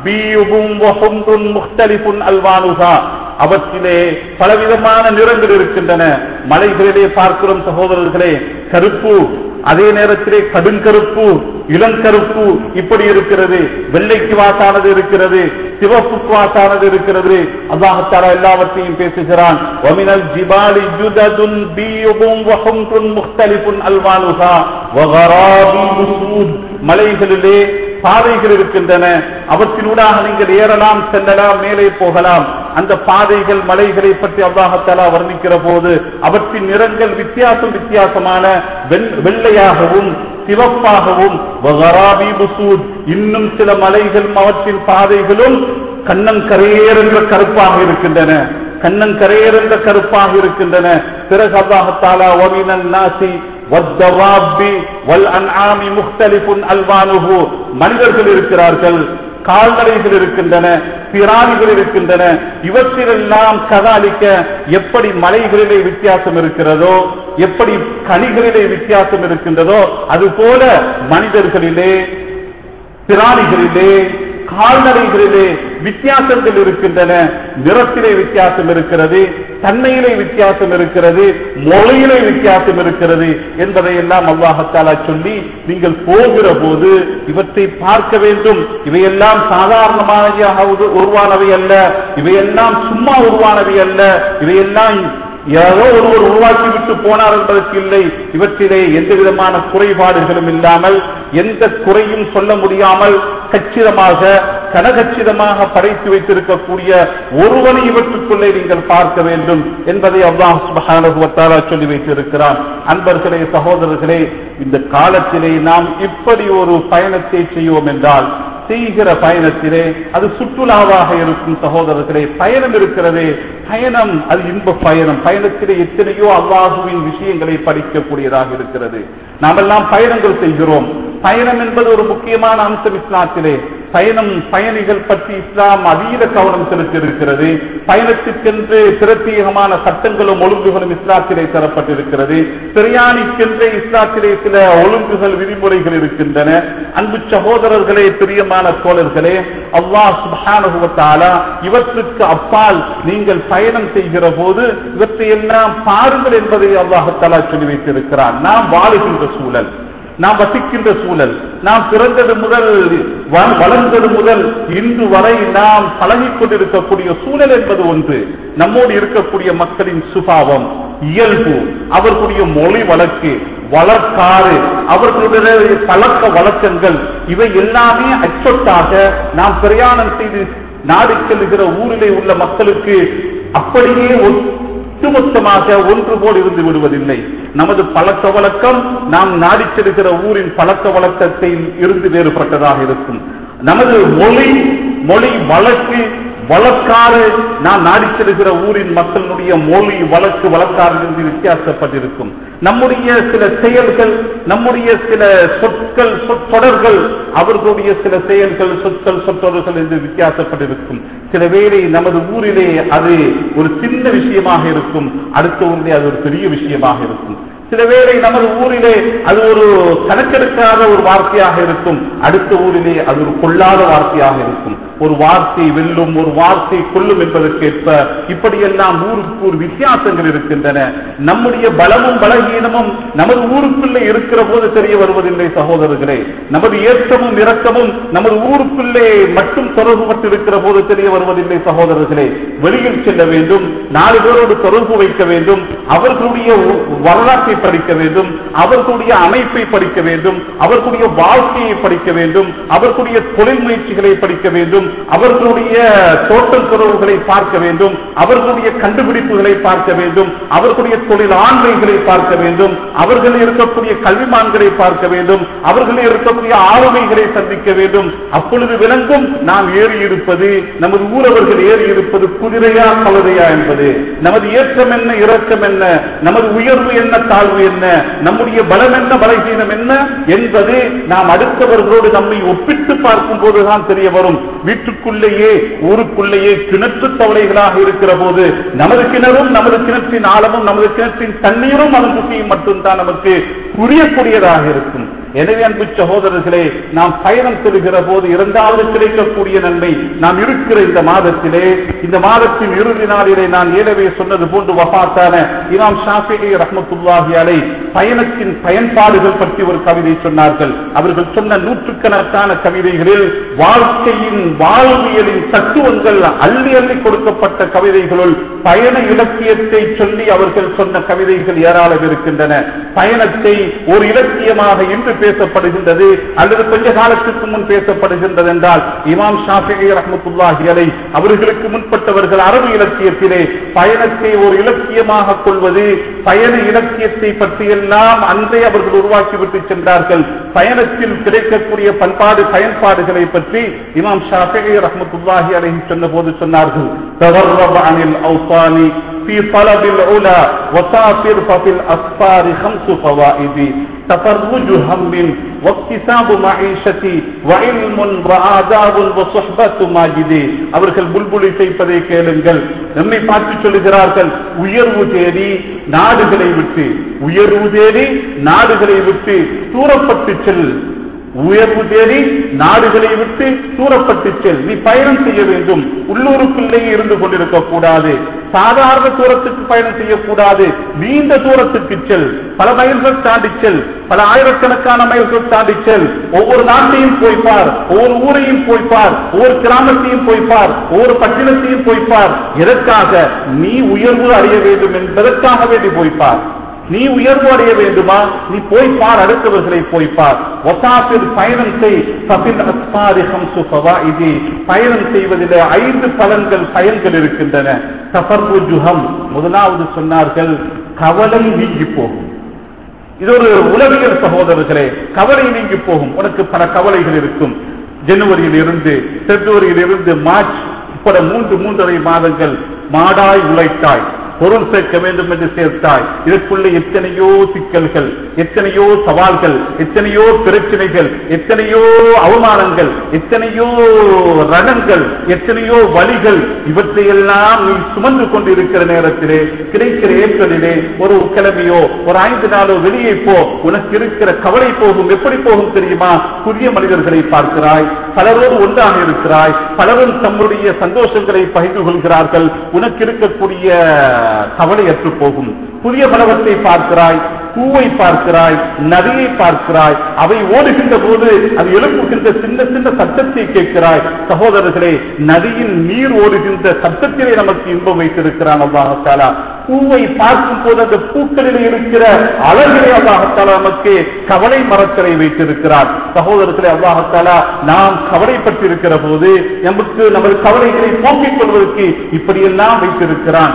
அவற்றிலே பலவிதமான நிறங்கள் இருக்கின்றன. மலைகளிலே பார்க்கிறோம் சகோதரர்களே, கருப்பு, அதே நேரத்திலே கடுங்கருப்பு, இளங்கருப்பு, இப்படி இருக்கிறது. வெள்ளைக்கு வாசானது இருக்கிறது, சிவப்புக்கு வாசானது இருக்கிறது. அல்லாஹ் தஆலா எல்லாவற்றையும் பேசுகிறான். வமினல் ஜிபாலி ஜுததுன் பீயுதுன் வஹும்துன் முக்தலிஃபுன் அல்வானுஹா வகராபி உசூத், மலைகளிலே பாதைகள் இருக்கின்றன. அவற்றினூடாக நீங்கள் ஏறலாம், செல்லலாம், மேலே போகலாம். அந்த பாதைகள் மலைகளை பற்றி அல்லாஹ் தஆலா வர்ணிக்கிற போது அவற்றின் நிறங்கள் வித்தியாசம் வித்தியாசமான வெள்ளையாகவும் சிவப்பாகவும் இன்னும் சில மலைகள் அவற்றின் பாதைகளும் கண்ணங்கரையேர் என்ற கருப்பாக இருக்கின்றன கண்ணங்கரையேர் என்ற கருப்பாக இருக்கின்றன. பிறகு அல்லாஹ் தஆலா வமினன் நாசி வத்தவாபி வல் அன்ஆமி முக்தலிஃபுன் அல்வானுஹு, மனிதர்கள் இருக்கிறார்கள், கால்நடைகள் இருக்கின்றன, பிராணிகள் இருக்கின்றன. இவற்றிலெல்லாம் கதாலிக்க எப்படி மலைகளிலே வித்தியாசம் இருக்கிறதோ, எப்படி கனிகளிலே வித்தியாசம் இருக்கின்றதோ, அதுபோல மனிதர்களிலே, பிராணிகளிலே, கால்நடைகளிலே வித்தியாசங்கள் இருக்கின்றன. நிறத்திலே வித்தியாசம் இருக்கிறது, தன்மையிலே வித்தியாசம் இருக்கிறது, மொழியிலே வித்தியாசம் இருக்கிறது என்பதை எல்லாம் அல்லாஹ் தஆலா சொல்லி, நீங்கள் போகிற போது இவற்றை பார்க்க வேண்டும். இவையெல்லாம் சாதாரணமாக உருவானவை அல்ல, இவையெல்லாம் சும்மா உருவானவை அல்ல, இவையெல்லாம் யாரோ ஒருவர் உருவாக்கி விட்டு போனார் என்பதற்கு இல்லை. இவற்றிலே எந்த விதமான குறைபாடுகளும் இல்லாமல், எந்த குறையும் சொல்ல முடியாமல் கச்சிதமாக கனகச்சிதமாக படைத்து வைத்திருக்கக்கூடிய ஒருவனை இவற்றுக்குள்ளே நீங்கள் பார்க்க வேண்டும் என்பதை அல்லாஹ் சுப்ஹானஹு வ தஆலா சொல்லி வைத்திருக்கிறான். அன்பர்களே, சகோதரர்களே, இந்த காலத்திலே நாம் இப்படி ஒரு பயணத்தை செய்வோம் என்றால், செய்கிற பயணத்திலே அது சுற்றுலாவாக இருக்கும். சகோதரர்களே, பயணம் இருக்கிறதே, பயணம் அது இன்ப பயணம். பயணத்திலே எத்தனையோ அல்லாஹுவின் விஷயங்களை படிக்கக்கூடியதாக இருக்கிறது. நாமெல்லாம் பயணங்கள் செய்கிறோம். பயணம் என்பது ஒரு முக்கியமான அம்சம் இஸ்லாத்திலே. பயணம் பயணிகள் பற்றி இஸ்லாம் அதீத கவனம் செலுத்தியிருக்கிறது. பயணத்திற்கென்று பிரத்யேகமான சட்டங்களும் ஒழுங்குகளும் இஸ்லாத்திலே தரப்பட்டிருக்கிறது. பிரயாணிக்கென்றே இஸ்லாத்திலே சில ஒழுங்குகள் விதிமுறைகள் இருக்கின்றன. அன்பு சகோதரர்களே, பிரியமான தோழர்களே, அல்லாஹ் சுப்ஹானஹு வ தஆலா இவற்றுக்கு அப்பால் நீங்கள் பயணம் செய்கிற போது இவற்றை எல்லாம் பாருங்கள் என்பதை அல்லாஹ் தஆலா சொல்லி வைத்திருக்கிறார். நாம் வாழுகின்ற சூழல், நாம் வசிக்கின்ற சூழல், நாம் பிறந்தது முதல் வளர்ந்தது முதல் இன்று வரை நாம் பழகிக் கொண்டிருக்கக்கூடிய சூழல் என்பது ஒன்று. நம்மோடு இருக்கக்கூடிய மக்களின் சுபாவம், இயல்பு, அவர்களுடைய மொழி வழக்கு, வழக்காறு, அவர்களுடைய பழக்க வழக்கங்கள், இவை எல்லாமே அச்சொட்டாக நாம் பிரயாணம் செய்து நாடு செல்லுகிற ஊரிலே உள்ள மக்களுக்கு அப்படியே ஒட்டுமொத்தமாக ஒன்று போல் இருந்து விடுவதில்லை. நமது பழக்க வழக்கம் நாம் நாடி செல்கிற ஊரின் பழக்க வழக்கத்தை இருந்து வேறுபட்டதாக இருக்கும். நமது மொழி மொழி வழக்கு வழக்காறு நாம் நாடி செல்கிற ஊரின் மக்களுடைய மொழி வழக்கு வழக்காறிலிருந்து வித்தியாசப்பட்டிருக்கும். நம்முடைய சில செயல்கள், நம்முடைய சில சொற்கள் சொற்றொடர்கள், அவர்களுடைய சில செயல்கள் சொற்கள் சொற்றொடர்கள் என்று வித்தியாசப்பட்டிருக்கும். சில வேளை நமது ஊரிலே அது ஒரு சின்ன விஷயமாக இருக்கும், அடுத்த ஊரிலே அது ஒரு பெரிய விஷயமாக இருக்கும். சில வேளை நமது ஊரிலே அது ஒரு கணக்கெடுக்காத ஒரு வார்த்தையாக இருக்கும், அடுத்த ஊரிலே அது ஒரு கொள்ளாத வார்த்தையாக இருக்கும். ஒரு வார்த்தை வெல்லும், ஒரு வார்த்தை கொல்லும் என்பதற்கேற்ப இப்படியெல்லாம் ஊருக்கு ஒரு வித்தியாசங்கள் இருக்கின்றன. நம்முடைய பலமும் பலகீனமும் நமது ஊருக்குள்ளே இருக்கிற போது தெரிய வருவதில்லை சகோதரர்களே. நமது ஏற்றமும் இரக்கமும் நமது ஊருக்குள்ளே மட்டும் தொடர்புபட்டு இருக்கிற போது தெரிய வருவதில்லை சகோதரர்களே. வெளியில் செல்ல வேண்டும், நாலு பேரோடு தொடர்பு வைக்க வேண்டும், அவர்களுடைய வரலாற்றை படிக்க வேண்டும், அவர்களுடைய அமைப்பை படிக்க வேண்டும், அவர்களுடைய வாழ்க்கையை படிக்க வேண்டும், அவர்களுடைய தொழில் முயற்சிகளை படிக்க வேண்டும், அவர்களுடைய தோட்டம் துறவுகளை பார்க்க வேண்டும், அவர்களுடைய கண்டுபிடிப்புகளை பார்க்க வேண்டும், அவர்களுடைய தொழில் ஆண்மைகளை பார்க்க வேண்டும், அவர்கள் இருக்கக்கூடிய கல்விமான்களை பார்க்க வேண்டும், அவர்கள் இருக்கக்கூடிய ஆளுமைகளை சந்திக்க வேண்டும். அப்பொழுது விளங்கும் நாம் ஏறி இருப்பது, நமது ஊரவர்கள் ஏறி இருப்பது குதிரையா கழுதையா என்பது, நமது ஏற்றம் என்ன இரக்கம் என்ன, நமது உயர்வு என்ன தாழ்வு என்ன, நம்முடைய பலம் என்ன பலகீனம் என்ன என்பது நாம் அடுத்தவர்களோடு நம்மை ஒப்பிட்டு பார்க்கும் போதுதான் தெரிய வரும். வீட்டுக்குள்ளேயே ஊருக்குள்ளேயே கிணற்று தவளைகளாக இருக்கிற போது நமது கிணறும் நமது கிணற்றின் ஆழமும் நமது கிணற்றின் தண்ணீரும் அதன் ருசியும் மட்டும்தான் நமக்கு புரியக்கூடியதாக இருக்கும். எனவே அன்பு சகோதரர்களே, நாம் பயணம் செல்கிற போது இரண்டாவது கிடைக்கக்கூடிய நன்மை, நாம் இருக்கிற இந்த மாதத்திலே, இந்த மாதத்தின் இறுதி நாளிலே நான் ஏலவே சொன்னது போன்று வஃபாத்தான இமாம் ஷாஃபிஈ ரஹ்மத்துல்லாஹி அலைஹி பயணத்தின் பயன்பாடுகள் பற்றி ஒரு கவிதை சொன்னார்கள். அவர்கள் சொன்ன நூற்றுக்கணக்கான கவிதைகளில் வாழ்க்கையின் வாழ்வியலின் தத்துவங்கள் அள்ளி அள்ளி கொடுக்கப்பட்ட கவிதைகளுள் பயண இலக்கியத்தை சொல்லி அவர்கள் சொன்ன கவிதைகள் ஏராளம் இருக்கின்றன. பயணத்தை ஒரு இலக்கியமாக இன்று பேசப்படுகின்றது அல்லது கொஞ்ச காலத்துக்கு முன் பேசப்படுகின்றது என்றால் இமாம் ஷாஃபிஈ ரஹ்மத்துல்லாஹி அலைஹி அவர்களுக்கு முன்பட்டவர்கள் அரபு இலக்கியத்திலே பயணத்தை ஒரு இலக்கியமாக கொள்வது, பயண இலக்கியத்தை பற்றியெல்லாம் அன்றே அவர்கள் உருவாக்கிவிட்டு சென்றார்கள். பயணத்தில் கிடைக்கக்கூடிய பண்பாடு பயன்பாடுகளை பற்றி இமாம் ஷாஃபிஈ ரஹ்மத்துல்லாஹி அலைஹி சொன்ன போது சொன்னார்கள், தவர்ரப அனில் அவ்சானி في طلب العلا وسافر ففي الأسفار خمس فوائد تفرج هم واكتساب معيشتي وعلم وآداب وصحبة ماجد. அவர்கள் புல்புல் இசைப்பதை கேளுங்கள், நம்மை பார்த்து சொல்லுகிறார்கள், உயர்வு தேடி நாடுகளை விட்டு உயர்வு தேடி நாடுகளை விட்டு தூரப்பட்டு செல், உயர்வு தேடி நாடுகளை விட்டு தூரப்பட்டு செல். நீ பயணம் செய்ய வேண்டும், உள்ளூருக்குள்ளேயே இருந்து கொண்டிருக்க கூடாது, சாதாரண தூரத்துக்கு பயணம் செய்யக்கூடாது, நீண்ட தூரத்துக்கு செல், பல மைல்கள் தாண்டி செல், பல ஆயிரக்கணக்கான மைல்கள் தாண்டி செல். ஒவ்வொரு நாட்டையும் போய்ப்பார், ஒவ்வொரு ஊரையும் போய்ப்பார், ஒவ்வொரு கிராமத்தையும் போய்ப்பார், ஒவ்வொரு பட்டினத்தையும் போய்ப்பார். எதற்காக? நீ உயர்வு அடைய வேண்டும் என்பதற்காக வேண்டி போய்ப்பார். நீ உயர்வு அடைய வேண்டுமா? நீ போய்ப்பார், அடுத்தவர்களை போய்ப்பார். வசாபில் பயணம் செய், பயணம் செய்வதில் ஐந்து பலன்கள் பயன்கள் இருக்கின்றன. தஃபர்ருஜுஹம், முதலாவது சொன்னார்கள், கவலை நீங்கி போகும். இது ஒரு உளவியல் சகோதரர்களே, கவலை நீங்கி போகும். உனக்கு பல கவலைகள் இருக்கும். ஜனவரியில் இருந்து பிப்ரவரியில் இருந்து மார்ச் உட்பட மூன்று மூன்றரை மாதங்கள் மாடாய் உழைத்தாய், பொருள் சேர்க்க வேண்டும் என்று சேர்த்தாய். இதற்குள்ள எத்தனையோ சிக்கல்கள், எத்தனையோ சவால்கள், எத்தனையோ பிரச்சனைகள், எத்தனையோ அவமானங்கள், எத்தனையோ ரணங்கள், எத்தனையோ வலிகள், இவற்றையெல்லாம் நீ சுமந்து கொண்டிருக்கிற நேரத்திலே கிடைக்கிற ஏற்றலிலே ஒரு கிழமையோ ஒரு ஐந்து நாளோ வெளியே போ, உனக்கு இருக்கிற கவலை போகும். எப்படி போகும் தெரியுமா? புதிய மனிதர்களை பார்க்கிறாய், பலரோடு ஒன்றாக இருக்கிறாய், பலரும் தம்முடைய சந்தோஷங்களை பகிர்ந்து கொள்கிறார்கள், உனக்கு இருக்கக்கூடிய கவலை அற்று போகும். புதிய பலவத்தை பார்க்கிறாய், பூவை பார்க்கிறாய், நதியை பார்க்கிறாய், அவை ஓடுகின்ற போது அது எழுப்புகின்ற சின்ன சின்ன சத்தத்தை கேட்கிறாய். சகோதரர்களே, நதியின் நீர் ஓடுகின்ற சத்தத்திலே நமக்கு இன்பம் வைத்திருக்கிறான் அல்லாஹ் தஆலா. பூவை பார்க்கும் போது அந்த பூக்களில் இருக்கிற அழகிலே அல்லாஹ் தஆலா நமக்கு கவலை மரத்தரை வைத்திருக்கிறார். சகோதரர்களே, அல்லாஹ் தஆலா நாம் கவலைப்பட்டிருக்கிற போது நமக்கு நமது கவலைகளை போக்கிக் கொள்வதற்கு இப்படியெல்லாம் வைத்திருக்கிறான்.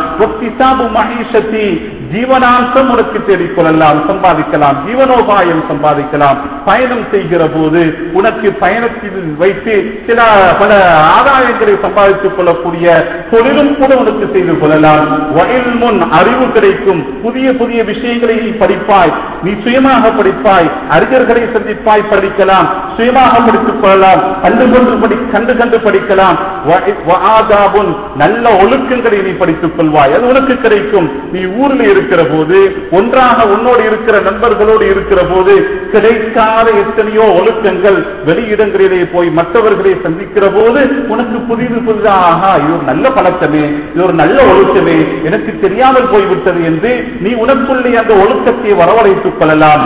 ஜீவனாம்சம் உனக்கு தேடிக்கொள்ளலாம், சம்பாதிக்கலாம், ஜீவனோபாயம் சம்பாதிக்கலாம். பயணம் செய்கிற போது உனக்கு பயணத்தில் வைத்து சில பல ஆதாயங்களை சம்பாதித்துக் கொள்ளக்கூடிய தொழிலும் கூட உனக்கு செய்து கொள்ளலாம். வயல்முன் அறிவு கிடைக்கும், புதிய புதிய விஷயங்களை நீ படிப்பாய், நீ சுயமாக படிப்பாய், அறிஞர்களை சந்திப்பாய், படிக்கலாம், சுயமாக படித்துக் கொள்ளலாம், கண்டு கொண்டு படி கண்டு கண்டு படிக்கலாம். நல்ல ஒழுக்கங்களை நீ படித்துக் கொள்வாய், அது உனக்கு கிடைக்கும். நீ ஊரில் இருக்கிற போது, ஒன்றாக உன்னோடு இருக்கிற நண்பர்களோடு இருக்கிற போது கிடைக்காத எத்தனையோ ஒழுக்கங்கள் வெளியிடங்களிலே போய் மற்றவர்களை சந்திக்கிற போது உனக்கு புதிது புதிதாக இது ஒரு நல்ல பழக்கமே, இது ஒரு நல்ல ஒழுக்கமே, எனக்கு தெரியாமல் போய்விட்டது என்று நீ உனக்குள்ளே அந்த ஒழுக்கத்தை வரவழைத்துக் கொள்ளலாம்.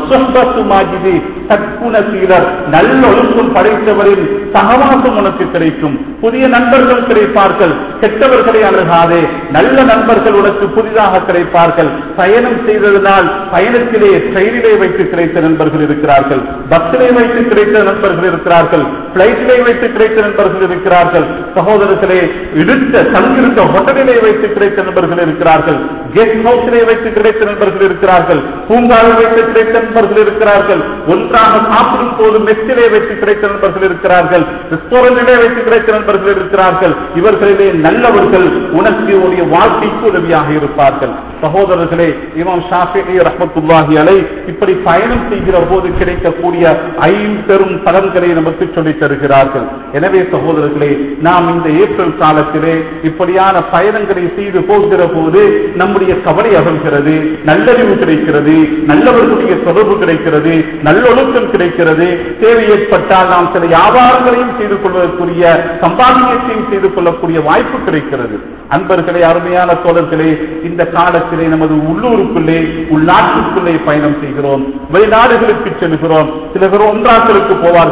நல்ல ஒழுக்கம் படைத்தவரின் சகவாசம் உனக்கு கிடைக்கும். புதிய நண்பர்கள் கிடைப்பார்கள், கெட்டவர்களை அணுகாதே, நல்ல நண்பர்கள் உனக்கு புதிதாக கிடைப்பார்கள். பயணம் செய்ததனால் பயணத்திலே ட்ரெயினிலே வைத்து கிடைத்த நண்பர்கள் இருக்கிறார்கள், பஸ்ஸிலே வைத்து கிடைத்த நண்பர்கள் இருக்கிறார்கள், பிளைட்டிலே வைத்து கிடைத்த நண்பர்கள் இருக்கிறார்கள். சகோதரர்களே, இடுத்த தங்கிருந்த ஹோட்டலிலே வைத்து கிடைத்த நண்பர்கள் இருக்கிறார்கள், கெஸ்ட் ஹவுஸிலே வைத்து கிடைத்த நண்பர்கள் இருக்கிறார்கள், பூங்காவில் வைத்து கிடைத்த நண்பர்கள் இருக்கிறார்கள், ஒன்றாக சாப்பிடும் போது மெச்சிலே வைத்து கிடைத்த நண்பர்கள் இருக்கிறார்கள், ரெஸ்டாரண்டிலே வைத்து கிடைத்த நண்பர்கள் இருக்கிறார்கள். இவர்களிலே நல்லவர்கள் உனக்கு உடைய வாழ்க்கைக்கு உதவியாக இருப்பார்கள். சகோதரர்களே, இமாம் ஷாஃபிஈ ரஹ்மத்துல்லாஹி அலைஹி இப்படி பயணம் செய்கிற போது கிடைக்கக்கூடிய ஐம்பெரும் பலன்களை நமக்கு சொல்லித் தருகிறார்கள். எனவே சகோதரர்களே, நாம் இந்த ஏப்ரல் காலத்திலே இப்படியான பயணங்களை செய்து போகிற போது நம்முடைய கவலை அகல்கிறது, நல்லறிவு கிடைக்கிறது, நல்லவர்களுடைய தொடர்பு கிடைக்கிறது, நல்லொழுக்கம் கிடைக்கிறது. தேவை ஏற்பட்டால் நாம் சில வியாபாரங்களையும் செய்து கொள்வதற்குரிய சம்பாதியத்தையும் செய்து கொள்ளக்கூடிய வாய்ப்பு கிடைக்கிறது. அன்பர்களே, அருமையான தோழர்களே, இந்த காலத்திலே நமது உள்ளூருக்குள்ளே உள்நாட்டுக்குள்ளே பயணம் செய்கிறோம், வெளிநாடுகளுக்கு செல்கிறோம். சில பேர் ஒன்றாக்களுக்கு போவார்கள்,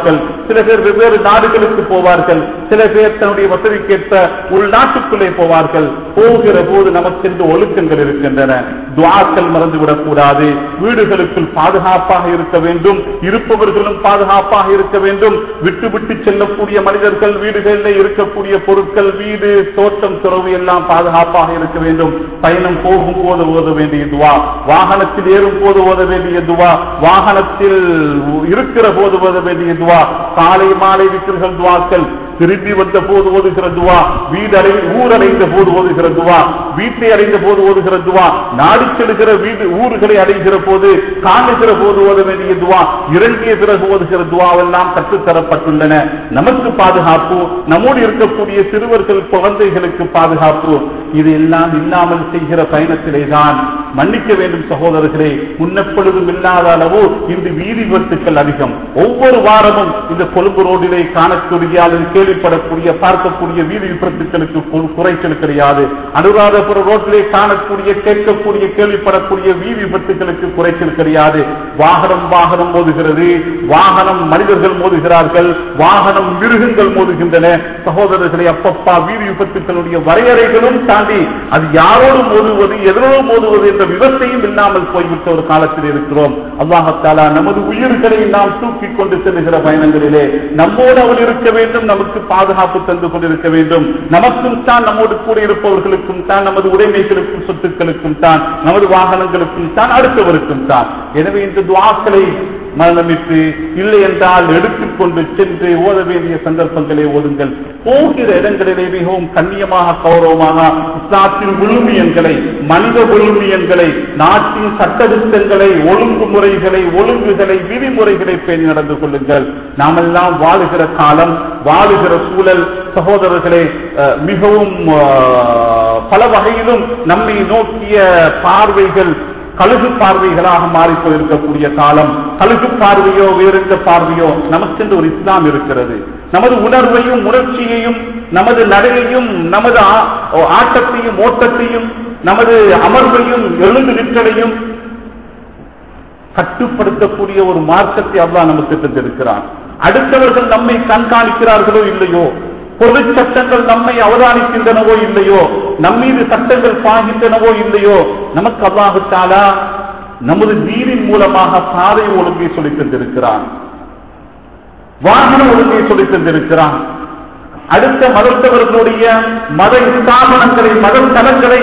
சில பேர் வெவ்வேறு நாடுகளுக்கு போவார்கள், சில பேர் தன்னுடைய வசதிக்கேற்ப உள்நாட்டுக்குள்ளே போவார்கள். போகிற போது நமக்கென்று ஒழுக்கங்கள் இருக்கின்றன. துஆக்கள் மறந்துவிடக் கூடாது. வீடுகளுக்குள் பாதுகாப்பாக இருக்க வேண்டும், இருப்பவர்களும் பாதுகாப்பாக இருக்க வேண்டும். விட்டு விட்டு செல்லக்கூடிய மனிதர்கள், வீடுகளில் இருக்கக்கூடிய பொருட்கள், வீடு தோட்டம் துறவு எல்லாம் பாதுகாப்பாக இருக்க வேண்டும். பயணம் போகும் போது ஓத வேண்டிய துவா, வாகனத்தில் ஏறும் போது ஓத வேண்டிய துவா, வாகனத்தில் இருக்கிற போது ஓத வேண்டிய துவா, காலை மாலை விக்கிர்கள் துவாக்கள், திரும்பி வந்த போது ஓதுகிற துவா, வீடு அடை ஊரடைந்த போது ஓதுகிற துவா, வீட்டை அடைந்த போது ஓதுகிற துவா, நாடு செல்கிற வீடு ஊர்களை அடைகிற போது காணுகிற போது ஓத வேண்டிய துவா, இறங்கிய பிறகு ஓதுகிற துவாவெல்லாம் கற்றுத்தரப்பட்டுள்ளன. நமக்கு பாதுகாப்பு, நம்மோடு இருக்கக்கூடிய சிறுவர்கள் குழந்தைகளுக்கு பாதுகாப்பு. இது எல்லாம் இல்லாமல் செய்கிற பயணத்திலே தான் மன்னிக்க வேண்டும் சகோதரர்களே, முன்னெப்பொழுதும் இல்லாத அளவு இந்த வீதி விபத்துக்கள் அதிகம். ஒவ்வொரு வாரமும் இந்த கொழும்பு ரோடிலே காணக்கூடிய கேள்விப்படக்கூடிய பார்க்கக்கூடிய வீதி விபத்துக்களுக்கு குறைச்சல் கிடையாது. அனுராதபுர ரோட்டிலே காணக்கூடிய கேட்கக்கூடிய கேள்விப்படக்கூடிய வீதி விபத்துக்களுக்கு குறைச்சல் கிடையாது. வாகனம் வாகனம் மோதுகிறது, வாகனம் மனிதர்கள் மோதுகிறார்கள், வாகனம் மிருகங்கள் மோதுகின்றன. சகோதரர்களை, அப்பப்பா வீதி விபத்துக்களுடைய வரையறைகளும் தாண்டி அது யாரோடு மோதுவது எதனோடு மோதுவது என்ற விவசாயம் இல்லாமல் போய்விட்ட ஒரு காலத்தில் இருக்கிறோம். அல்லாஹ் தஆலா நமது உயிர்களை நாம் தூக்கிக் கொண்டு செல்லுகிற பயணங்களிலே நம்மோடு அவள் இருக்க வேண்டும், நமக்கு பாதுகாப்பு தந்து கொண்டிருக்க வேண்டும். நமக்கும் தான், நம்மோடு கூட இருப்பவர்களுக்கும் தான், நமது உடைமைகளுக்கும் சொத்துக்களுக்கும் தான், நமது வாகனங்களுக்கும் தான், அடுத்தவருக்கும் தான். எனவே இந்த துஆக்களை மரணமிட்டு இல்லை என்றால் எடுத்துக்கொண்டு சென்று ஓத வேண்டிய சந்தர்ப்பங்களை ஓதுங்கள். போகிற இடங்களிலே மிகவும் கண்ணியமாக கௌரவமாக இஸ்லாத்தின் விழுமியங்களை, மனித விழுமியங்களை, நாட்டின் சட்டத்திட்டங்களை, ஒழுங்குமுறைகளை, ஒழுங்குகளை, விதிமுறைகளை பேணி நடந்து கொள்ளுங்கள். நாமெல்லாம் வாழுகிற காலம், வாழுகிற சூழல் சகோதரர்களே மிகவும் பல வகையிலும் நம்மை நோக்கிய பார்வைகள் கழுகு பார்வைகளாக மாறிப்போயிருக்கக்கூடிய காலம். கழுகு பார்வையோ வேறெந்த பார்வையோ, நமக்கென்று ஒரு இஸ்லாம் இருக்கிறது. நமது உணர்வையும் உணர்ச்சியையும், நமது நடையையும், நமது ஆட்டத்தையும் ஓட்டத்தையும், நமது அமர்வையும் எழுந்து நிற்றலையும் கட்டுப்படுத்தக்கூடிய ஒரு மார்க்கத்தை அல்லாஹ் நமக்கு தந்திருக்கிறார். அடுத்தவர்கள் நம்மை கண்காணிக்கிறார்களோ இல்லையோ, பொது சட்டங்கள் நம்மை அவதானிக்கின்றனவோ இல்லையோ, நம்மீது சட்டங்கள் பாய்கின்றனவோ இல்லையோ, நமக்கு அல்லாஹ் தஆலா நமது தீனின் மூலமாக பாதை ஒழுங்கை சொல்லித் தந்திருக்கிறான், வாகன ஒழுங்கை சொல்லித் தந்திருக்கிறான். அடுத்த மதத்தவர்களுடைய மத ஸ்தாபனங்களை, மத தலங்களை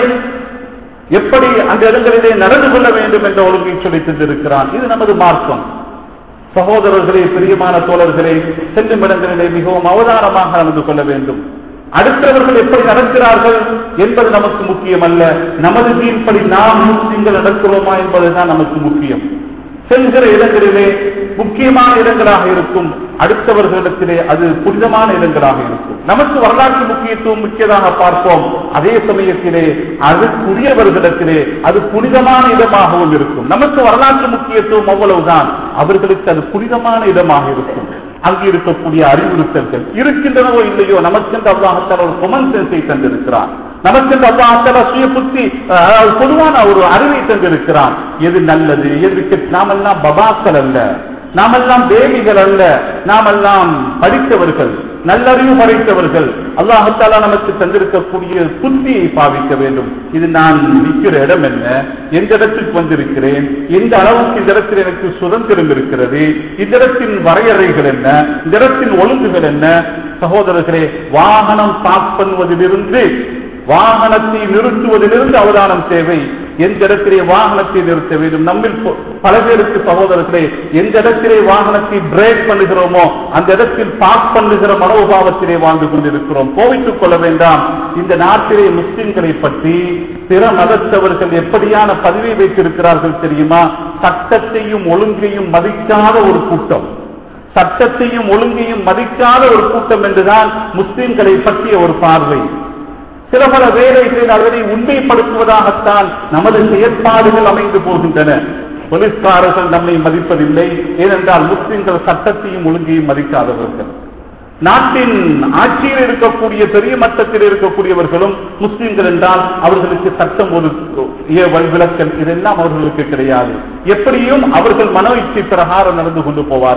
எப்படி அந்த இடங்களிலே நடந்து கொள்ள வேண்டும் என்ற ஒழுங்கை சொல்லித் தந்திருக்கிறான். இது நமது மார்க்கம். சகோதரர்களே, பிரியமான தோழர்களே, செல்லும் இடங்களிலே மிகவும் அவதானமாக நடந்து கொள்ள வேண்டும். அடுத்தவர்கள் எப்படி நடக்கிறார்கள் என்பது நமக்கு முக்கியம் அல்ல, நமது தீன்படி நாம் முஸ்லிம்கள் நடக்கிறோமா என்பதுதான் நமக்கு முக்கியம். செல்கிற இடங்களிலே முக்கியமான இடங்களாக இருக்கும், அடுத்தவர்களிடத்திலே அது புனிதமான இடங்களாக இருக்கும். நமக்கு வரலாற்று முக்கியத்துவம் முக்கியதாக பார்ப்போம், அதே சமயத்திலே அதுக்குரியவர்களிடத்திலே அது புனிதமான இடமாகவும் இருக்கும். நமக்கு வரலாற்று முக்கியத்துவம் அவ்வளவுதான், அவர்களுக்கு அது புனிதமான இடமாக இருக்கும். அங்கு இருக்கக்கூடிய அறிவுறுத்தல்கள் இருக்கின்றனவோ இல்லையோ, நமக்கென்று அல்லாஹ் தஆலா ஒரு காமன் சென்ஸை தந்திருக்கிறார். நமக்கென்று அல்லாஹ் தஆலா சுய புத்தி பொதுவான ஒரு அறிவை தந்திருக்கிறான். எது நல்லது, எது கெட்டது. நாமெல்லாம் பபாக்கள் அல்ல, நாமெல்லாம் தேவிகள் அல்ல, நாமெல்லாம் படித்தவர்கள், நல்லறிவு படைத்தவர்கள். அல்லாஹ் தஆலா நமக்கு தந்திருக்கக்கூடிய புத்தியை பாவிக்க வேண்டும். இது நான் நிற்கிற இடம் என்ன, எந்த இடத்துக்கு வந்திருக்கிறேன், எந்த அளவுக்கு இந்த இடத்தில் எனக்கு சுதந்திரம் இருக்கிறது, இந்த இடத்தின் வரையறைகள் என்ன, இந்த இடத்தின் ஒழுங்குகள் என்ன. சகோதரர்களே, வாகனம் பார்க் பண்ணுவதிலிருந்து, வாகனத்தை நிறுத்துவதிலிருந்து அவதானம் தேவை. எந்த இடத்திலே வாகனத்தை நிறுத்த வேண்டும். நம்மில் பல பேருக்கு சகோதரர்களே, எந்த இடத்திலே வாகனத்தை பிரேக் பண்ணுகிறோமோ அந்த இடத்தில் பார்க் பண்ணுகிற மனோபாவத்திலே வாழ்ந்து கொண்டிருக்கிறோம். கோவித்துக் கொள்ள வேண்டாம். இந்த நாட்டிலே முஸ்லிம்களை பற்றி பிற மதத்தவர்கள் எப்படியான பதிவை வைத்திருக்கிறார்கள் தெரியுமா? சட்டத்தையும் ஒழுங்கையும் மதிக்காத ஒரு கூட்டம், சட்டத்தையும் ஒழுங்கையும் மதிக்காத ஒரு கூட்டம் என்றுதான் முஸ்லிம்களை பற்றிய ஒரு பார்வை. சில பல வேலைகளில் அதனை உண்மைப்படுத்துவதாகத்தான் நமது செயற்பாடுகள் அமைந்து போகின்றன. போலீஸ்காரர்கள் நம்மை மதிப்பதில்லை, ஏனென்றால் முஸ்லிம்கள் சட்டத்தையும் ஒழுங்கையும் மதிக்காதவர்கள். நாட்டின் ஆட்சியில் இருக்கக்கூடிய பெரிய மட்டத்தில் இருக்கக்கூடியவர்களும் முஸ்லிம்கள் என்றால் அவர்களுக்கு சட்டம் ஒரு விளக்கல் இதெல்லாம் அவர்களுக்கு கிடையாது. எப்படியும் அவர்கள் மனோ இச்சை பிரகாரம் நடந்து கொண்டு போவார்கள்.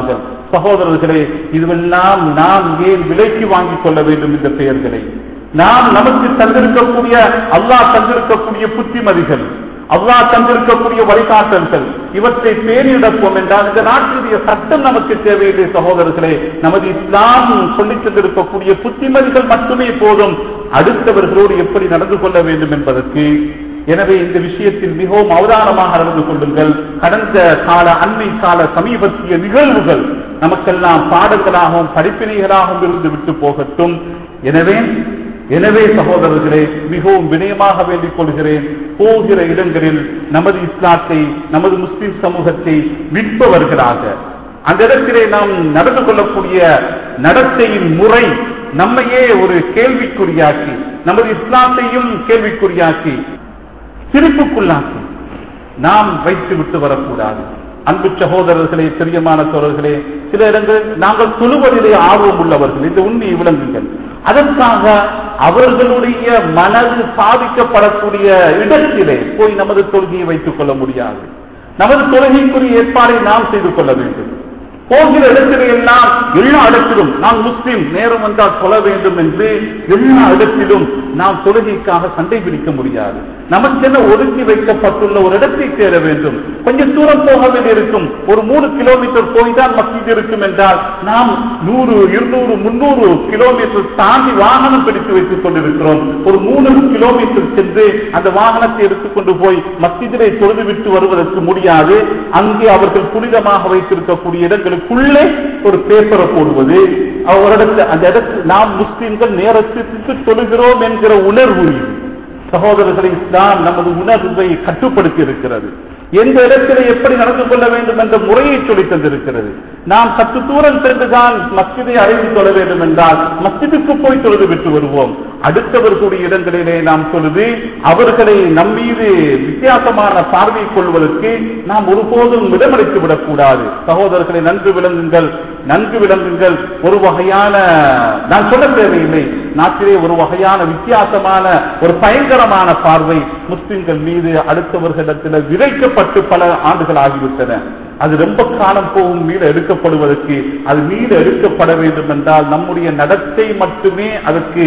சகோதரர்களே, இதுவெல்லாம் நாம் ஏன் விலைக்கு வாங்கிக் கொள்ள வேண்டும் இந்த பெயர்களை? நாம் நமக்கு தந்திருக்கக்கூடிய அல்லாஹ் தந்திருக்கக்கூடிய புத்திமதிகள், அல்லாஹ் தந்திருக்கக்கூடிய வழிகாட்டல்கள், இவற்றை பேணி நடப்போம் என்றால் இந்த நாட்டினுடைய சட்டம் நமக்கு தேவையில்லை சகோதரர்களே. நமது இஸ்லாம் சொல்லித் தந்திருக்கக்கூடிய புத்திமதிகள் மட்டுமே போதும் அடுத்தவர்களோடு எப்படி நடந்து கொள்ள வேண்டும் என்பதற்கு. எனவே இந்த விஷயத்தில் மிகவும் அவதானமாக நடந்து கொள்ளுங்கள். கடந்த கால, அண்மை கால, சமீபத்திய நிகழ்வுகள் நமக்கெல்லாம் பாடங்களாகவும் படிப்பினைகளாகவும் இருந்து விட்டு போகட்டும். எனவே எனவே சகோதரர்களே, மிகவும் வினயமாக வேண்டிக் கொள்கிறேன், போகிற இடங்களில் நமது இஸ்லாத்தை, நமது முஸ்லிம் சமூகத்தை விற்பவர்களாக அந்த இடத்திலே நாம் நடந்து கொள்ளக்கூடிய நடத்தையின் முறை நம்மையே ஒரு கேள்விக்குறியாக்கி, நமது இஸ்லாத்தையும் கேள்விக்குறியாக்கி, சிரிப்புக்குள்ளாக்கி நாம் வைத்து விட்டு வரக்கூடாது. அன்பு சகோதரர்களே, பிரியமான சகோதரர்களே, சில இடங்களில் நாங்கள் தொழுவதிலே ஆர்வம் உள்ளவர்கள், இந்த உண்மையை விளங்குங்கள். அதற்காக அவர்களுடைய மனது பாதிக்கப்படக்கூடிய இடத்திலே போய் நமது தொழுகையை வைத்துக் கொள்ள முடியாது. நமது தொழுகைக்குரிய ஏற்பாடை நாம் செய்து கொள்ள வேண்டும். போகிற இடத்திலே எல்லாம் எல்லா இடத்திலும் நாம் முஸ்லிம், நேரம் வந்தால் சொல்ல வேண்டும் என்று எல்லா இடத்திலும் நாம் தொழுகைக்காக சண்டை பிடிக்க முடியாது. நமக்கென ஒதுக்கி வைக்கப்பட்டுள்ள ஒரு இடத்தை சேர வேண்டும். கொஞ்சம் தூரம் போக வேண்டியிருக்கும், ஒரு மூணு கிலோமீட்டர் போய்தான் மஸ்ஜித் இருக்கும் என்றால் நாம் நூறு இருநூறு முன்னூறு கிலோமீட்டர் தாண்டி வாகனம் பிடித்து வைத்துக் கொண்டிருக்கிறோம். ஒரு மூணு கிலோமீட்டர் சென்று அந்த வாகனத்தை எடுத்துக்கொண்டு போய் மஸ்ஜிதிலே தொழுது விட்டு வருவதற்கு முடியாது. அங்கே அவர்கள் புனிதமாக வைத்திருக்கக்கூடிய இடங்களுக்குள்ளே ஒரு பேப்பரை போடுவது, அவரிடத்து அந்த இடத்தில் நாம் முஸ்லிம்கள் நேரத்திற்கு தொழுகிறோம் என்கிற உணர்வு. சகோதரர்களை, இஸ்லாம் நமது உணர்வை கட்டுப்படுத்தி இருக்கிறது. எந்த இடத்திலே எப்படி நடந்து கொள்ள வேண்டும் என்ற முறையை சொல்லி தந்திருக்கிறது. நாம் சற்று தூரம் சென்றுதான் மஸ்ஜிதை அடைந்து தொழ வேண்டும் என்றால் மஸ்ஜிதுக்கு போய் தொழுது விட்டு வருவோம். அடுத்தவர்களுடைய இடங்களிலே நாம் தொழுது அவர்களை நம்மீது வித்தியாசமான பார்வை கொள்வதற்கு நாம் ஒருபோதும் இடமளித்து விடக்கூடாது. சகோதரர்களை, நன்கு விளங்குங்கள், நன்கு விளங்குங்கள். ஒரு வகையான, நான் சொல்ல தேவையில்லை, நாட்டிலே ஒரு வகையான வித்தியாசமான ஒரு பயங்கரமான பார்வை முஸ்லிம்கள் மீது அடுத்தவர்களிடத்தில் விதைக்கப்பட்டு பல ஆண்டுகள் ஆகிவிட்டன. அது ரொம்ப காலம் போகும் மீள எடுக்கப்படுவதற்கு. அது மீள எடுக்கப்பட வேண்டும் என்றால் நம்முடைய நடத்தை மட்டுமே அதற்கு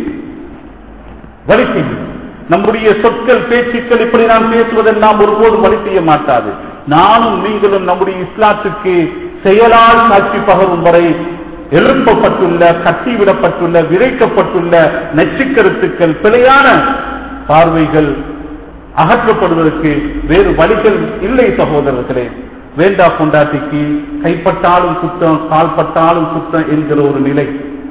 வழி செய்யும். நம்முடைய சொற்கள், பேச்சுக்கள், இப்படி நாம் பேசுவதெல்லாம் ஒருபோதும் வழி செய்ய மாட்டாது. நானும் நீங்களும் நம்முடைய இஸ்லாத்துக்கு செயலால் சாட்சி பகரும் வரை எழுப்பப்பட்டுள்ள, கட்டிவிடப்பட்டுள்ள, விதைக்கப்பட்டுள்ள நச்சுக்கருத்துக்கள், பிழையான பார்வைகள் அகற்றப்படுவதற்கு வேறு வழிகள் இல்லை சகோதரர்களே. வேண்டா கொண்டாட்டிக்கு கைப்பட்டாலும் குற்றம், கால்பட்டாலும் குற்றம் என்கிற ஒரு நிலை.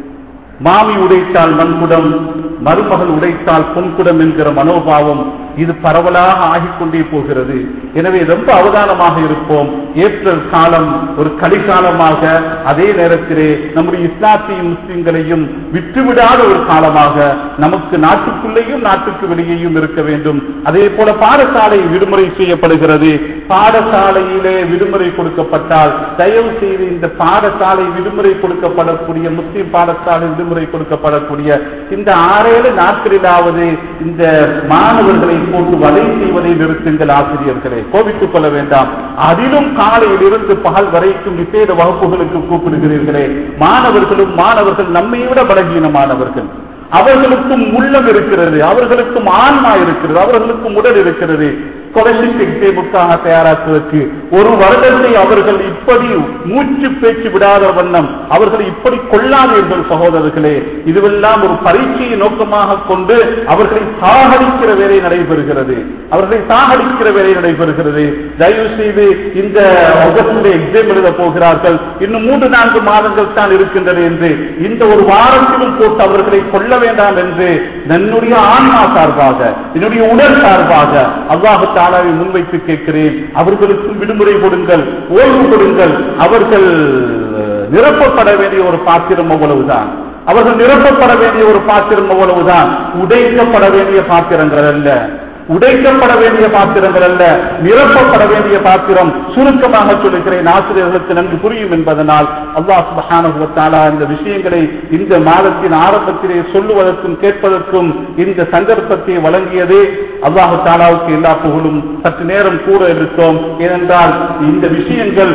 மாமி உடைத்தால் மண்குடம், மருமகள் உடைத்தால் பொன்குடம் என்கிற மனோபாவம் இது பரவலாக ஆகிக்கொண்டே போகிறது. எனவே ரொம்ப அவதானமாக இருப்போம். ஏப்ரல் காலம் ஒரு கலிகாலமாக, அதே நேரத்திலே நம்முடைய இஸ்லாத்தையும் முஸ்லிம்களையும் விட்டுவிடாத ஒரு காலமாக நமக்கு நாட்டுக்குள்ளேயும் நாட்டுக்கு வெளியேயும் இருக்க வேண்டும். அதே போல பாடசாலை விடுமுறை செய்யப்படுகிறது. பாடசாலையிலே விடுமுறை கொடுக்கப்பட்டால் தயவு செய்து இந்த பாடசாலை விடுமுறை கொடுக்கப்படக்கூடிய, முஸ்லிம் பாடசாலை விடுமுறை கொடுக்கப்படக்கூடிய இந்த ஆறேழு நாட்களிலாவது இந்த மாணவர்களை போட்டு வலை செய்வதை நிறுத்துங்கள். ஆசிரியர்களே, கோபித்துக் கொள்ள வேண்டாம். அதிலும் காலையில் இருந்து பகல் வரைக்கும் விசேட வகுப்புகளுக்கு கூப்பிடுகிறீர்களே. மாணவர்களும் மாணவர்கள் நம்மை விட பலகீனமானவர்கள். அவர்களுக்கும் உள்ளம் இருக்கிறது, அவர்களுக்கும் ஆன்மா இருக்கிறது, அவர்களுக்கும் உடல் இருக்கிறது. ஸ்காலர்ஷிப் எக்ஸாமுக்காக தயாராக்குவதற்கு ஒரு வருடத்தை அவர்கள் இப்படி மூச்சு பேச்சு விடாத வண்ணம் அவர்களை இப்படி கொள்ளாதீர்கள் சகோதரர்களே. இதுவெல்லாம் ஒரு பரீட்சையை நோக்கமாக கொண்டு அவர்களை சாகடிக்கிற வேலை நடைபெறுகிறது, அவர்களை சாகடிக்கிற வேலை நடைபெறுகிறது. தயவு செய்து இந்த ஆகஸ்டிலே எக்ஸாம் எழுத போகிறார்கள், இன்னும் மூன்று நான்கு மாதங்கள் தான் இருக்கின்றன என்று இந்த ஒரு வாரத்திலும் போட்டு அவர்களை கொள்ள வேண்டாம் என்று என்னுடைய ஆன்மா சார்பாக, என்னுடைய உடல் சார்பாக அல்லாஹ் தாலாவை முன்வைத்து கேட்கிறேன். அவர்களுக்கும் விடுமுறை கொடுங்கள், ஓய்வு கொடுங்கள். அவர்கள் நிரப்பப்பட வேண்டிய ஒரு பாத்திரம் அவ்வளவுதான். அவர்கள் நிரப்பப்பட வேண்டிய ஒரு பாத்திரம் அவ்வளவுதான். உடைக்கப்பட வேண்டிய பாத்திரங்கள் அல்ல, உடைக்கப்பட வேண்டிய பாத்திரங்கள் அல்ல, நிரப்பப்பட வேண்டிய பாத்திரம். சுருக்கமாக சொல்லுகிறேன், ஆசிரியர்களுக்கு நன்கு புரியும் என்பதனால் அல்லாஹ் சுப்ஹானஹு வ தஆலா இந்த விஷயங்களை இந்த மாதத்தின் ஆரம்பத்திலே சொல்லுவதற்கும் கேட்பதற்கும் இந்த சந்தர்ப்பத்தை வழங்கியதே அல்லாஹ் தஆலாவுக்கு எல்லா புகழும். சற்று நேரம் கூட இருக்கோம், ஏனென்றால் இந்த விஷயங்கள்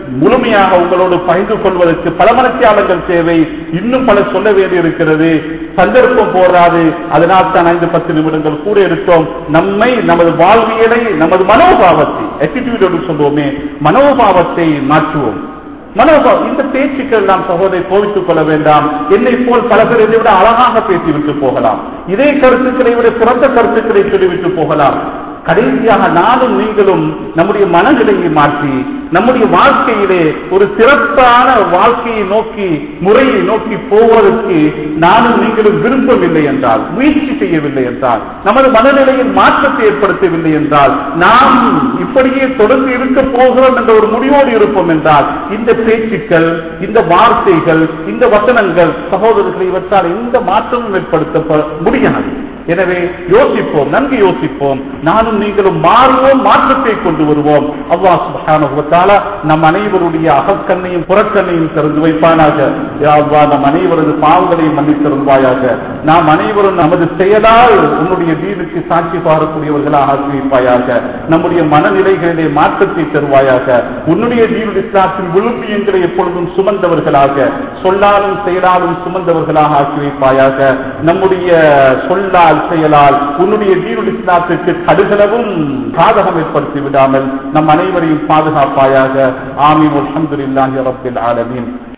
முழுமையாக உங்களோடு பகிர்ந்து கொள்வதற்கு பல மனத்தியாளர்கள் தேவை, இன்னும் பல சொல்ல வேண்டி இருக்கிறது, சந்தர்ப்பம் போராது. அதனால் தான் ஐந்து பத்து நிமிடங்கள் கூட எடுத்தோம். நம்மை, நமது வாழ்வியலை, நமது மனோபாவத்தை, ஆட்டிடியூட் சொல்லுவோமே, மனோபாவத்தை மாற்றுவோம். மனோபாவம் இந்த பேச்சுக்கள் நாம் சகோதரை கோவித்துக் கொள்ள வேண்டாம். என்னை போல் பல பேர் இதை விட அழகாக பேசிவிட்டு போகலாம், இதே கருத்துக்களை விட சிறந்த கருத்துக்களை சொல்லிவிட்டு போகலாம். கடைசியாக நானும் நீங்களும் நம்முடைய மனநிலையை மாற்றி நம்முடைய வாழ்க்கையிலே ஒரு சிறப்பான வாழ்க்கையை நோக்கி, முறையை நோக்கி போவதற்கு நானும் நீங்களும் விரும்பவில்லை என்றால், முயற்சி செய்யவில்லை என்றால், நமது மனநிலையில் மாற்றத்தை ஏற்படுத்தவில்லை என்றால், நாம் இப்படியே தொடர்ந்து இருக்க போகிறோம் என்ற ஒரு முடிவோடு இருப்போம் என்றால், இந்த பேச்சுக்கள், இந்த வார்த்தைகள், இந்த வசனங்கள் சகோதரர்களை இவற்றால் எந்த மாற்றமும் ஏற்படுத்த முடியாது. எனவே யோசிப்போம், நன்கு யோசிப்போம், நானும் நீங்களும் மாறுவோம், மாற்றத்தை கொண்டு வருவோம். அல்லாஹ் சுப்ஹானஹு வ தஆலா நம் அனைவருடைய அகக்கண்ணையும் புறக்கண்ணையும் திறந்து வைப்பானாக. யா அல்லாஹ், நம் அனைவரது பாவங்களையும் மன்னித்தருள்வாயாக. நாம் அனைவரும் நமது செயலால் உன்னுடைய தீனுக்கு சாட்சி பாரக்கூடியவர்களாக ஆக்கி வைப்பாயாக. நம்முடைய மனநிலைகளிலே மாற்றத்தை தருவாயாக. உன்னுடைய தீனுல் இஸ்லாத்தின் விழுமியங்களை எப்பொழுதும் சுமந்தவர்களாக, சொல்லாலும் செயலாலும் சுமந்தவர்களாக ஆக்கி வைப்பாயாக. நம்முடைய சொல்லால் செயலால் உன்னுடைய தீனுல் இஸ்லாத்திற்கு கடுகளவும் சாதகம் ஏற்படுத்தி விடாமல் நம் அனைவரையும் பாதுகாப்பாயாக. ஆமீன். அல்ஹம்துலில்லாஹி ரப்பில் ஆலமீன்.